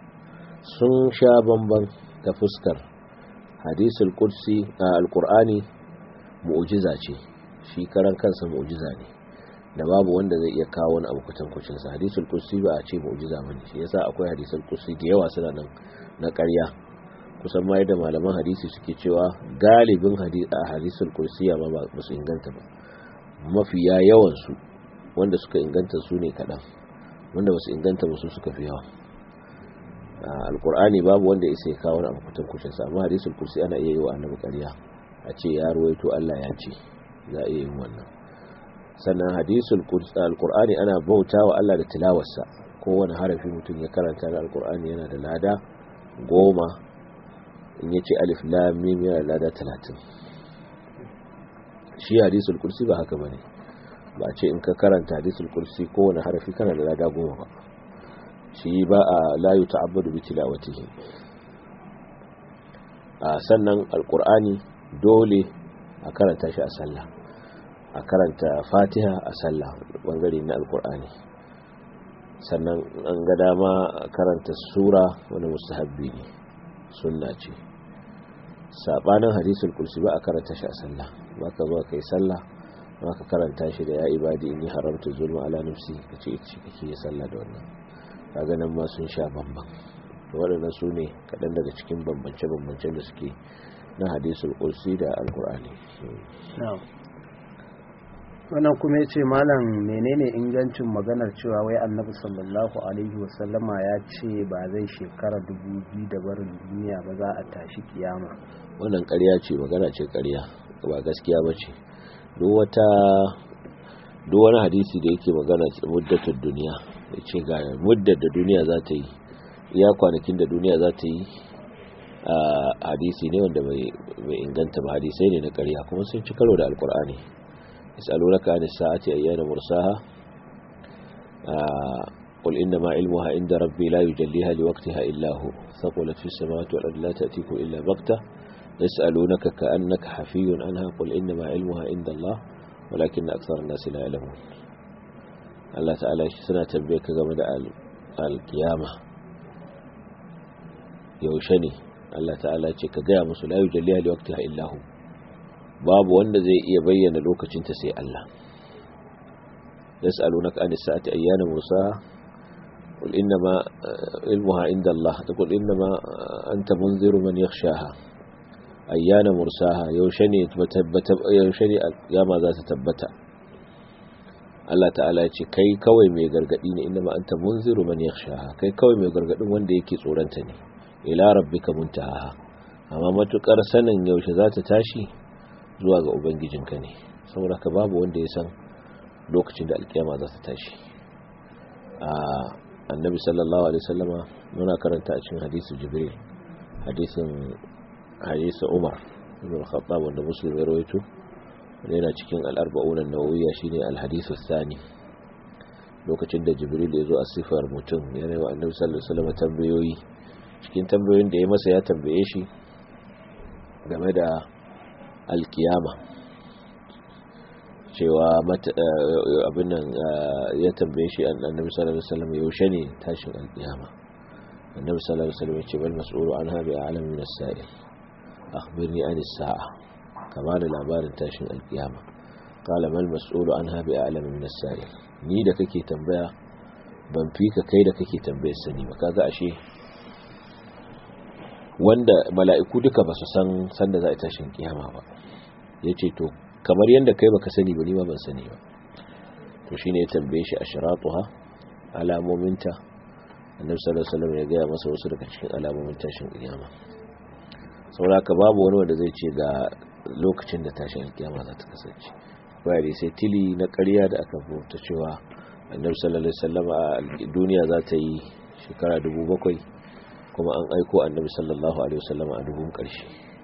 sun sha bamban ta fuskar hadisul qudsi alqur'ani mu'jiza ce, shi karan kansa mu'jiza ne da babu wanda zai iya kawo wani abu kutankucin sa. hadisul qudsi ba a ce mu'jiza bane, shi yasa akwai hadisul qudsi da yawa suna nan na ƙarya. kusan ma yadda malaman hadisi suke cewa galibin hadisul qudsi ma ba su inganta ba, mafiya yawan su wanda suka inganta su ne kaɗan, wanda ba su inganta ba su suka fi yawa. alkur'ani babu wanda ya sai kawo abu kutan kushin sa, amma hadisul kursi ana iya yi wa annabi ƙarya a ce ya ruwaito Allah ya ce, za a iya yin wannan. sannan hadisul kursi alkur'ani ana bautawa Allah da tilawarsa, kowane harafi mutum ya karanta da alkur'ani yana da lada goma, in yace alif lam mim yana da lada talatin. shi hadisul kursi ba haka bane, ba a ce in ka karanta hadisul kursi kowane harafi kana da lada goma ba. shi ba a la yuta'abbadu bi tilawatihi. sannan alkur'ani dole a karanta shi a sallah, a karanta fatiha a sallah bangare na alkur'ani, sannan an ga dama karanta sura wani mustahabbi ne, sunna ce. sabanin hadisul kursi ba a karanta shi a sallah, ba ka zo kai sallah ba ka karanta shi da ya ibadi inni haramtu zulma ala nafsi kace ce kake sallah da wannan, kaga nan ma sun sha bamban. to waɗannan su ne kaɗan daga cikin bambance-bambancen da suke na hadisul kursi da alkur'ani. wannan kuma ya ce malam menene ingancin maganar cewa wai annabi sallallahu alaihi wasallama ya ce ba zai shekara dubu biyu da barin duniya ba za a tashi kiyama. wannan ƙarya ce, magana ce ƙarya, ba gaskiya ba ce. duk wata duk wani hadisi da yake magana muddatul duniya ya ce ga muddar da duniya za ta yi, iya kwanakin da duniya za ta yi, a hadisi ne wanda bai inganta ba, hadisai ne na ƙarya kuma sun ci karo da alkur'ani. يسألونك عن الساعة أيان مرساها قل إنما علمها عند ربي لا يجليها لوقتها إلا هو ثقلت في السماوات والأرض لا تأتيكم إلا بغتة يسألونك كأنك حفي عنها قل إنما علمها عند الله ولكن أكثر الناس لا يعلمون. الله تعالى سنة تنبيك قبل القيامة يوشني الله تعالى كقيامة لا يجليها لوقتها إلا هو، babu wanda zai iya bayyana lokacinta sai Allah. yas'alunaka anis sa'ati ayyana mursaha qul innama ilmuha inda Allah qul innama anta munziru man yakhshaha ayyana mursaha, yaushe ne tabbata yaushe ne kiyama za ta tabbata. Allah ta'ala ya ce kai kawai mai gargadi ne, innama anta munziru man yakhshaha, kai kawai mai gargadin wanda yake tsoranta ne. ila rabbika muntaha, amma matukar sanin yaushe za ta tashi zuwa ga ubangijinka ne, saboda ka babu wanda ya san lokacin da alkiyama za ta tashi. a annabi sallallahu alaihi wasallama muna karanta a cikin hadisin jibril, hadisin hadisi umar ibn khattab wanda muslim ya rawaito, yana cikin al-arba'un an-nawawiyya, shine al-hadithu thani. lokacin da jibril ya zo a sifar mutum yana wa annabi sallallahu alaihi wasallama tambayoyi, cikin tambayoyin da ya masa ya tambaye shi game da alkiyama, cewa abin nan ya tambaye shi annabi sallallahu alaihi wasallam yaushe ne tashin alkiyama. annabi sallallahu alaihi wasallam ya ce bal mas'ulu anha bi a'lam min as-sa'il akhbirni an as-sa'a, kama da labarin tashin alkiyama. qala mal mas'ulu anha bi a'lam min as-sa'il, ni da kake tambaya ban fi ka kai da kake tambayar sani ba. kaga ashe wanda mala'iku duka ba su san sanda za a tashin kiyama ba, ya ce to kamar yadda kai baka sani ba, ni ma ban sani ba. to shine ya tambaye shi ashratuha, alamominta. annabi sallallahu alaihi wasallam ya gaya masa wasu daga cikin alamomin tashin kiyama. saboda ka babu wani wanda zai ce ga lokacin da tashin kiyama za ta kasance. bayani sai tili na ƙarya da aka furta cewa annabi sallallahu alaihi wasallam a duniya za ta yi shekara dubu bakwai, kuma an aiko annabi sallallahu alaihi wasallam a dubun ƙarshe.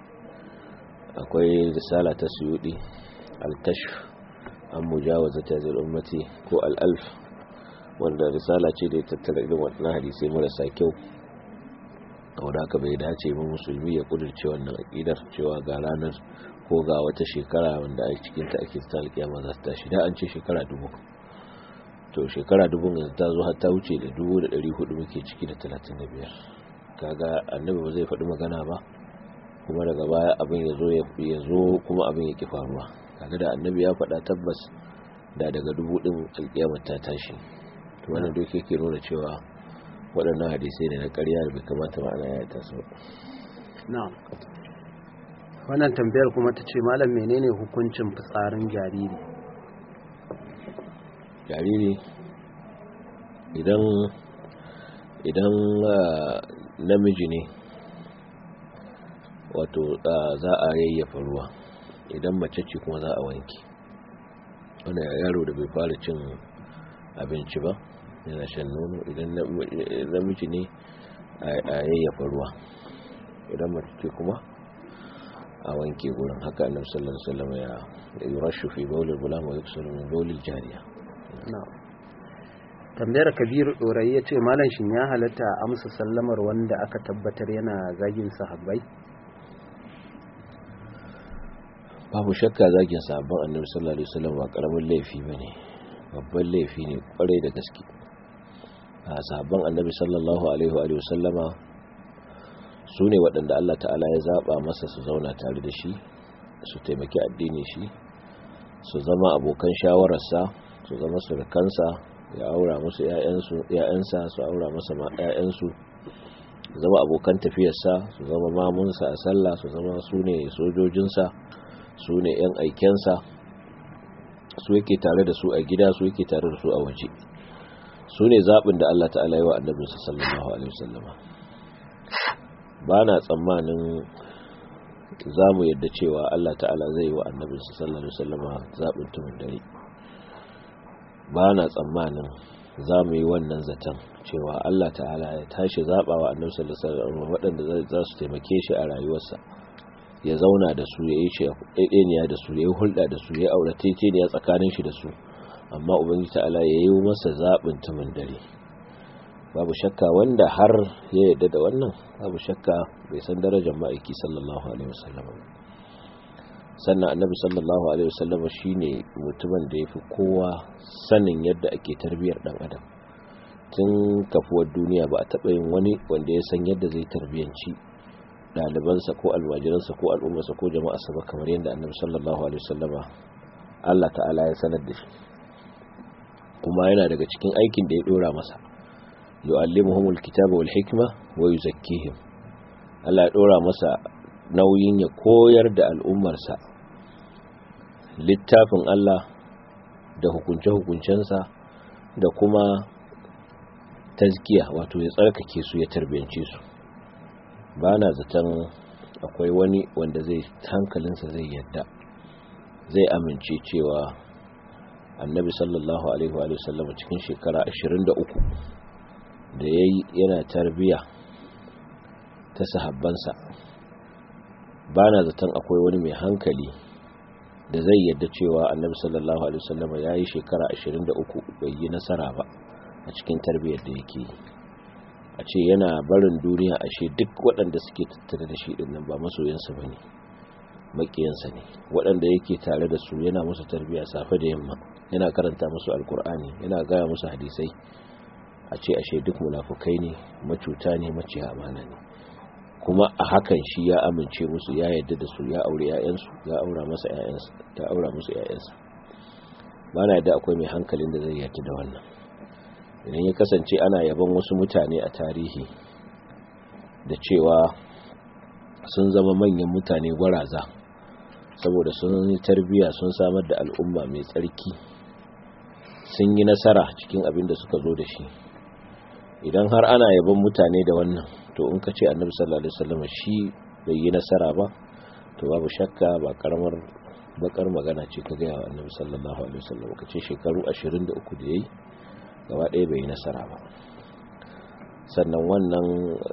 akwai risala ta suyudi al-kashf an mujawazati hadhihi ummati ko al-alf, wanda risala ce da tattara irin wannan hadisi marasa kyau, wanda haka bai dace ba musulmi ya kudurce wannan aqidar cewa ga ranar ko ga wata shekara wanda a cikin ta ake tsal kiyama za ta tashi. da an ce shekara dubu, to shekara dubu ne ta zo har ta wuce da dubu da ɗari hudu muke ciki da talatin da biyar. kaga annabi ba zai faɗi magana ba kuma daga baya abin ya zo ya zo kuma abin ya ki faruwa. kaga da annabi ya faɗa tabbas da daga dubu din alƙiyamar ta tashi. to wannan duk yake nuna cewa waɗannan hadisai ne na ƙarya da bai kamata ba ana yaya su. na'am. wannan tambayar kuma ta ce malam menene hukuncin fitsarin jariri? jariri idan idan namiji ne wato za a yayyafa ruwa, idan mace ce kuma za a wanke. wanda yaro da bai fara cin abinci ba yana shan nono, idan namiji ne a yayyafa ruwa, idan mace ce kuma a wanke gurin. haka annabi sallallahu alaihi wasallam ya yurashu fi bawlil gulam wa yaksul min bawlil jariya. tambayar kabiru dorai ya ce malam shin ya halatta amsa sallamar wanda aka tabbatar yana zagin sahabbai? babu shakka zagin sahabban annabi sallallahu alaihi wasallam ba karamin laifi bane, babban laifi ne kwarai da gaske. a sahabban annabi sallallahu alaihi wasallama su ne waɗanda Allah ta'ala ya zaba masa su zauna tare da shi, su taimaki addini shi, su zama abokan shawararsa, su zama surukansa, ya aura musu ‘ya'yansa, su aura masa ‘ya'yansu, su zama abokan tafiyarsa, su zama mamunsa a sallah, su zama su ne sojojinsa, su ne ‘yan aikensa, su yake tare da su a gida, su yake tare da su a waje. Su ne zaɓin da Allah ta'ala yi wa annabinsa sallallahu alaihi wasallama. Ba na tsammanin za mu yadda cewa Allah ta'ala zai yi wa annabinsa sallallahu alaihi wasallama zaɓin tumin dare. Ba na tsammanin za mu yi wannan zaton cewa Allah ta'ala ya tashi zaɓa wa annabi sallallahu alaihi wasallama waɗanda za su taimake shi a rayuwarsa, ya zauna da su, ya yi shi ɗaiɗaniya da su, ya yi hulɗa da su, ya aure teteniya tsakanin shi da su, amma ubangiji ta'ala ya yi masa zaɓin tumin dare. Babu shakka wanda har ya yarda da wannan, babu shakka bai san darajar ma'aiki sallallahu alaihi wasallam. Sannan annabi sallallahu alaihi wasallam shine mutumin da yafi kowa sanin yadda ake tarbiyar dan adam. Tun kafuwar duniya ba a taɓa yin wani wanda ya san yadda zai tarbiyanci ɗalibansa ko almajiransa ko al'ummarsa ko jama'arsa ba kamar yadda annabi sallallahu alaihi wasallam Allah ta'ala ya sanar da shi. Kuma yana daga cikin aikin da ya dora masa, yu'allimuhumul kitaba wal hikma wa yuzakkihim. Allah ya dora masa nauyin ya koyar da al'ummarsa littafin Allah da hukunce-hukuncensa da kuma tazkiya, wato ya tsarkake su, ya tarbiyance su. Ba na zaton akwai wani wanda zai hankalinsa zai yadda zai amince cewa annabi sallallahu alaihi wa sallam cikin shekara ashirin da uku da yayi yana tarbiya ta sahabbansa, bana zaton akwai wani mai hankali da zai yadda cewa annabi sallallahu alaihi wa sallam yayi shekara ashirin da uku bai yi nasara ba a cikin tarbiyar da yake. A ce yana barin duniya, ashe duk waɗanda suke tattare da shi din nan ba masoyansa bane, makiyansa ne. Waɗanda yake tare da su yana musu tarbiya safe da yamma, yana karanta musu alkur'ani, yana gaya musu hadisai. A ce ashe duk munafukai ne, macuta ne, maciya amana ne. Kuma a hakan shi ya amince musu, ya yarda da su, ya aure ƴaƴansu, ya aura masa ƴaƴansu, ya aura musu ƴaƴansu. Ba na yadda akwai mai hankalin da zai yarda da wannan. Idan ya kasance ana yaban wasu mutane a tarihi da cewa sun zama manyan mutane gwaraza saboda sun yi tarbiya, sun samar da al'umma mai tsarki, sun yi nasara cikin abin da suka zo da shi. Idan har ana yaban mutane da wannan, to in ka ce annabi sallallahu alaihi wasallam shi bai yi nasara ba, to babu shakka ba karamar bakar magana ce ka ga annabi sallallahu alaihi wasallam. Ka ce shekaru ashirin da uku da yayi gaba ɗaya bai yi nasara ba. Sannan wannan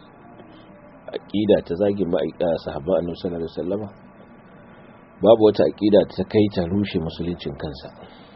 aqida ta zagin ma'aika sahabban annabi sallallahu alaihi wasallam, babu wata aqida ta kai ta rushe musuluncin kansa.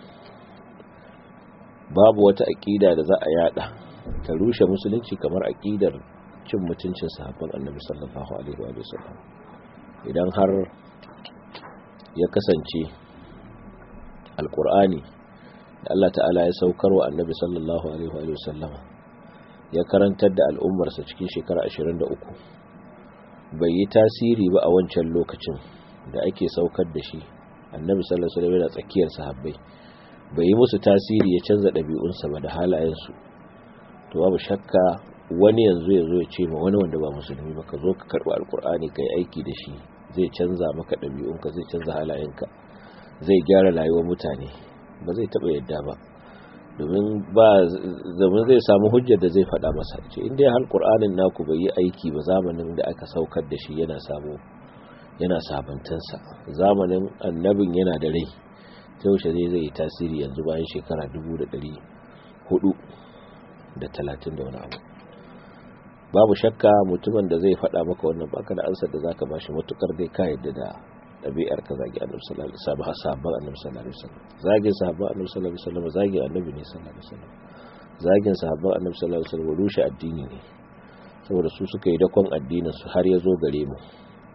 Babu wata aqida da za a yada ta rushe musulunci kamar aqidar cin mutuncin sahabban annabi sallallahu alaihi wa sallam. Idan har ya kasance alqur'ani da Allah ta'ala ya saukar wa annabi sallallahu alaihi wa sallam ya karantar da al'ummarsa cikin shekara ashirin da uku, bai yi tasiri ba a wancan lokacin da ake saukar da shi. Annabi sallallahu alaihi wa sallam yana tsakiyar sahabbai, bai yi musu tasiri ya canza ɗabi'unsa ba da halayensu. To babu shakka wani yanzu ya zo ya ce ma wani wanda ba musulmi ba, ka zo ka karɓi alkur'ani ka yi aiki da shi, zai canza maka ɗabi'unka, zai canza halayenka, zai gyara rayuwar mutane, ba zai taɓa yadda ba. Domin ba zaman zai samu hujjar da zai faɗa masa ce inda ya alkur'anin naku bai yi aiki ba zamanin da aka saukar da shi yana sabo, yana sabantansa, zamanin annabin yana da rai, yaushe zai zai yi tasiri yanzu bayan shekara dubu da ɗari hudu da talatin da wani abu. Babu shakka mutumin da zai faɗa maka wannan baka da ansar da zaka bashi, matukar dai ka yadda da ɗabi'ar ka zagi annabi sallallahu alaihi wasallam, sahabban annabi sallallahu alaihi wasallam. Zagin sahabban annabi sallallahu alaihi wasallam zagin annabi ne sallallahu alaihi wasallam. Zagin sahabban annabi sallallahu alaihi wasallam rushe addini ne, saboda su suka yi dakon addinin su har ya zo gare mu.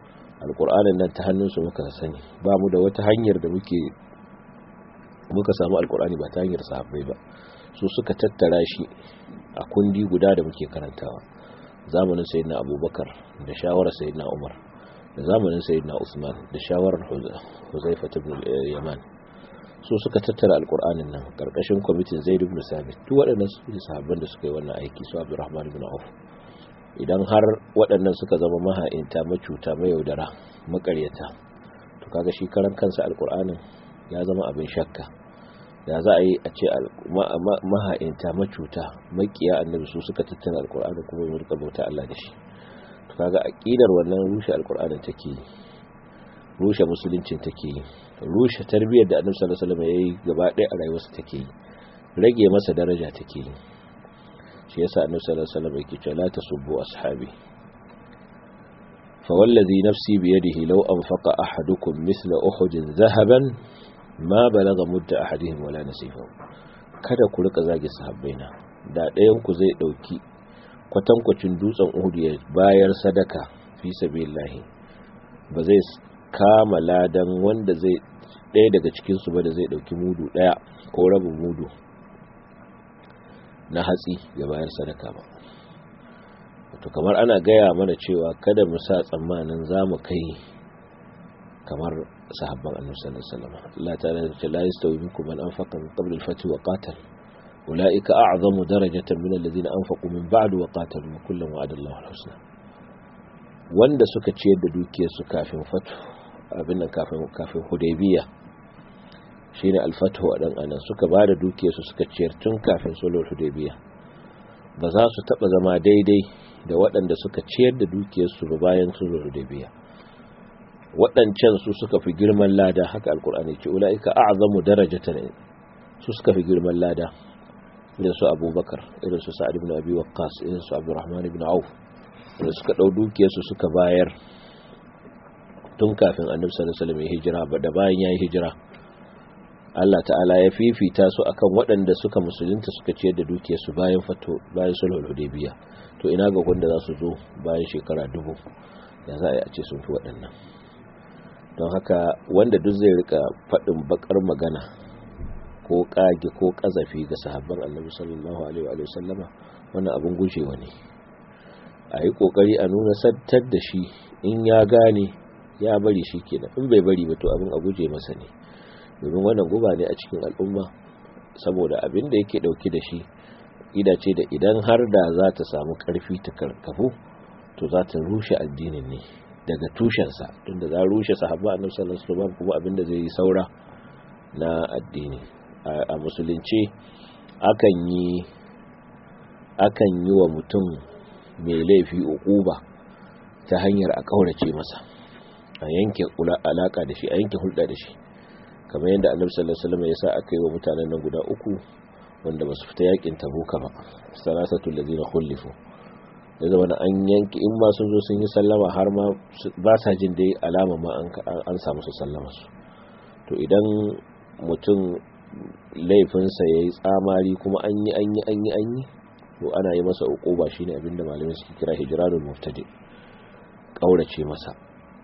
alqur'anin nan ta hannunsu muka sani, ba mu da wata hanyar da muke muka samu alqur'ani ba ta hanyar sahabbai ba, su suka tattara shi a kundi guda da muke karantawa zamanin sayyidina Abubakar da shawarar sayyidina Umar, da zamanin sayyidina Usman da shawarar Huzaifa ibn Yaman, su suka tattara alqur'anin nan karkashin kwamitin Zaid ibn Sabit. duk waɗannan su ne sahabban da suka yi wannan aiki, su Abdurrahman ibn Auf. idan har waɗannan suka zama maha'inta, macuta, mayaudara, makaryata, to kaga shi karan kansa alqur'anin ya zama abin shakka. da za a yi a ce maha'inta, macuta, makiya annabi su suka tattara alqur'ani kuma mu rika bauta Allah da shi, to kaga aqidar wannan rushe alqur'anin take, rushe musuluncin take, rushe tarbiyyar da annabi sallallahu alaihi wasallam yayi gaba ɗaya a rayuwarsa take, rage masa daraja take. shi yasa annabi sallallahu alaihi wasallam yake cewa la tasubbu ashabi fa wallazi nafsi bi yadihi law anfaqa ahadukum mithla uhudin dhahaban ma balagha mudda ahadihim wala nasifahu. kada ku rika zage sahabbaina, da ɗayan ku zai dauki kwatankwacin dutsen Uhud ya bayar sadaka fi sabilillah, ba zai kama ladan wanda zai ɗaya daga cikin su ba da zai dauki mudu ɗaya ko rabin mudu na hatsi ya bayar sadaka ba. to kamar ana gaya mana cewa kada mu sa tsammanin zamu kai kamar sahabban annabi sallallahu alaihi wasallam. Allah ta'ala ya ce la yastawi minkum man anfaqa min qabl al-fath wa qatal ulaika a'zamu darajatan min alladhina anfaqu min ba'd wa qatalu kullan wa'ada Allahu al-husna. wanda suka ciyar da dukiyar su kafin fatu abin nan kafin kafin Hudaybiyah shine al-fathu wa dan anan suka bada dukiyar su suka ciyar tun kafin sulhul Hudaybiyah, ba za su taba zama daidai da waɗanda suka ciyar da dukiyar su bayan sulhul Hudaybiyah. waɗancan su suka fi girman lada, haka alkur'ani ce ulaika a'zamu darajatan, su suka fi girman lada, irin su Abubakar, irin su Sa'ad ibn Abi Waqqas, irin su Abdurrahman ibn Auf, da suka dau dukiyar su suka bayar tun kafin Annabi sallallahu alaihi wasallam ya hijira, ba da bayan yayi hijira. Allah ta'ala ya fifita su akan waɗanda suka musulunta suka ciyar da dukiyar su bayan fato bayan sulhul Hudaybiyah. to ina ga wanda za su zo bayan shekara dubu, ya za a yi a ce sun fi waɗannan. don haka wanda duk zai rika faɗin bakar magana ko kage ko kazafi ga sahabban annabi sallallahu alaihi wa sallama, wannan abin gujewa ne. a yi kokari a nuna sattar da shi, in ya gane ya bari shi kenan, in bai bari ba to abin a guje masa ne, domin wannan guba ne a cikin al'umma. saboda abin da yake dauke da shi ida ce da idan har da za ta samu karfi ta karkafu, to za ta rushe addinin ne daga tushensa, tunda za rushe sahabba annabi sallallahu alaihi wasallam, kuma abinda zai yi saura na addini. a musulunci akan yi akan yi wa mutum mai laifi uquba ta hanyar a kaurace masa, a yanke alaka da shi, a yanke hulɗa da shi, kamar yadda annabi sallallahu alaihi wasallam ya sa aka yi wa mutanen nan guda uku wanda ba su fita yakin Tabuka ba, salasatul ladina khulifu, da zama da an yanki, in ma sun zo sun yi sallama har ma ba sa jin dai alama ma an samu su sallama su. to idan mutum laifinsa ya yi tsamari kuma an yi an yi an yi an yi to ana yi masa uquba, shine abinda malamai suke kira hijranul muftadi, kaurace masa,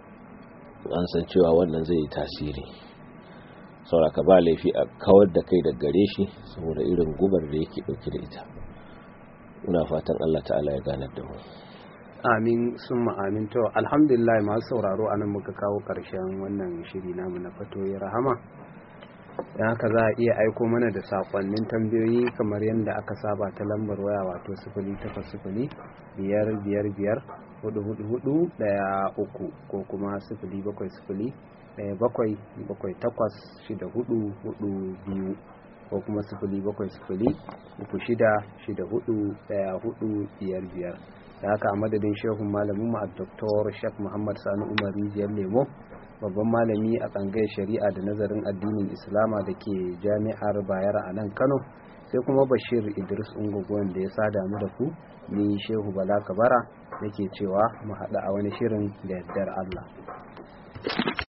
an san cewa wannan zai yi tasiri. sauraka ba laifi a kawar da kai da gare shi saboda irin gubar da yake dauke da ita. ina fatan Allah ta'ala ya ganar da mu. amin summa amin. to alhamdulillah masu sauraro anan muka kawo karshen wannan shiri namu na fatoyi rahama. dan haka za a iya aiko mana da sakonnin tambayoyi kamar yadda aka saba ta lambar waya, wato sifili takwas sifili biyar biyar biyar hudu hudu hudu daya uku, ko kuma sifili bakwai sifili daya bakwai bakwai takwas shida hudu hudu biyu, ko kuma sifili bakwai sifili uku shida shida hudu daya hudu biyar biyar. da haka a madadin shehun malamin mu Dr. Sheikh Muhammad Sani Umar Rijiyar Lemo, babban malami a tsangayar shari'a da nazarin addinin Islama da ke jami'ar Bayero a nan Kano, sai kuma Bashir Idris Ungogon da ya sada mu da ku, ni Shehu Bala Kabara nake cewa mu haɗa a wani shirin da yardar Allah.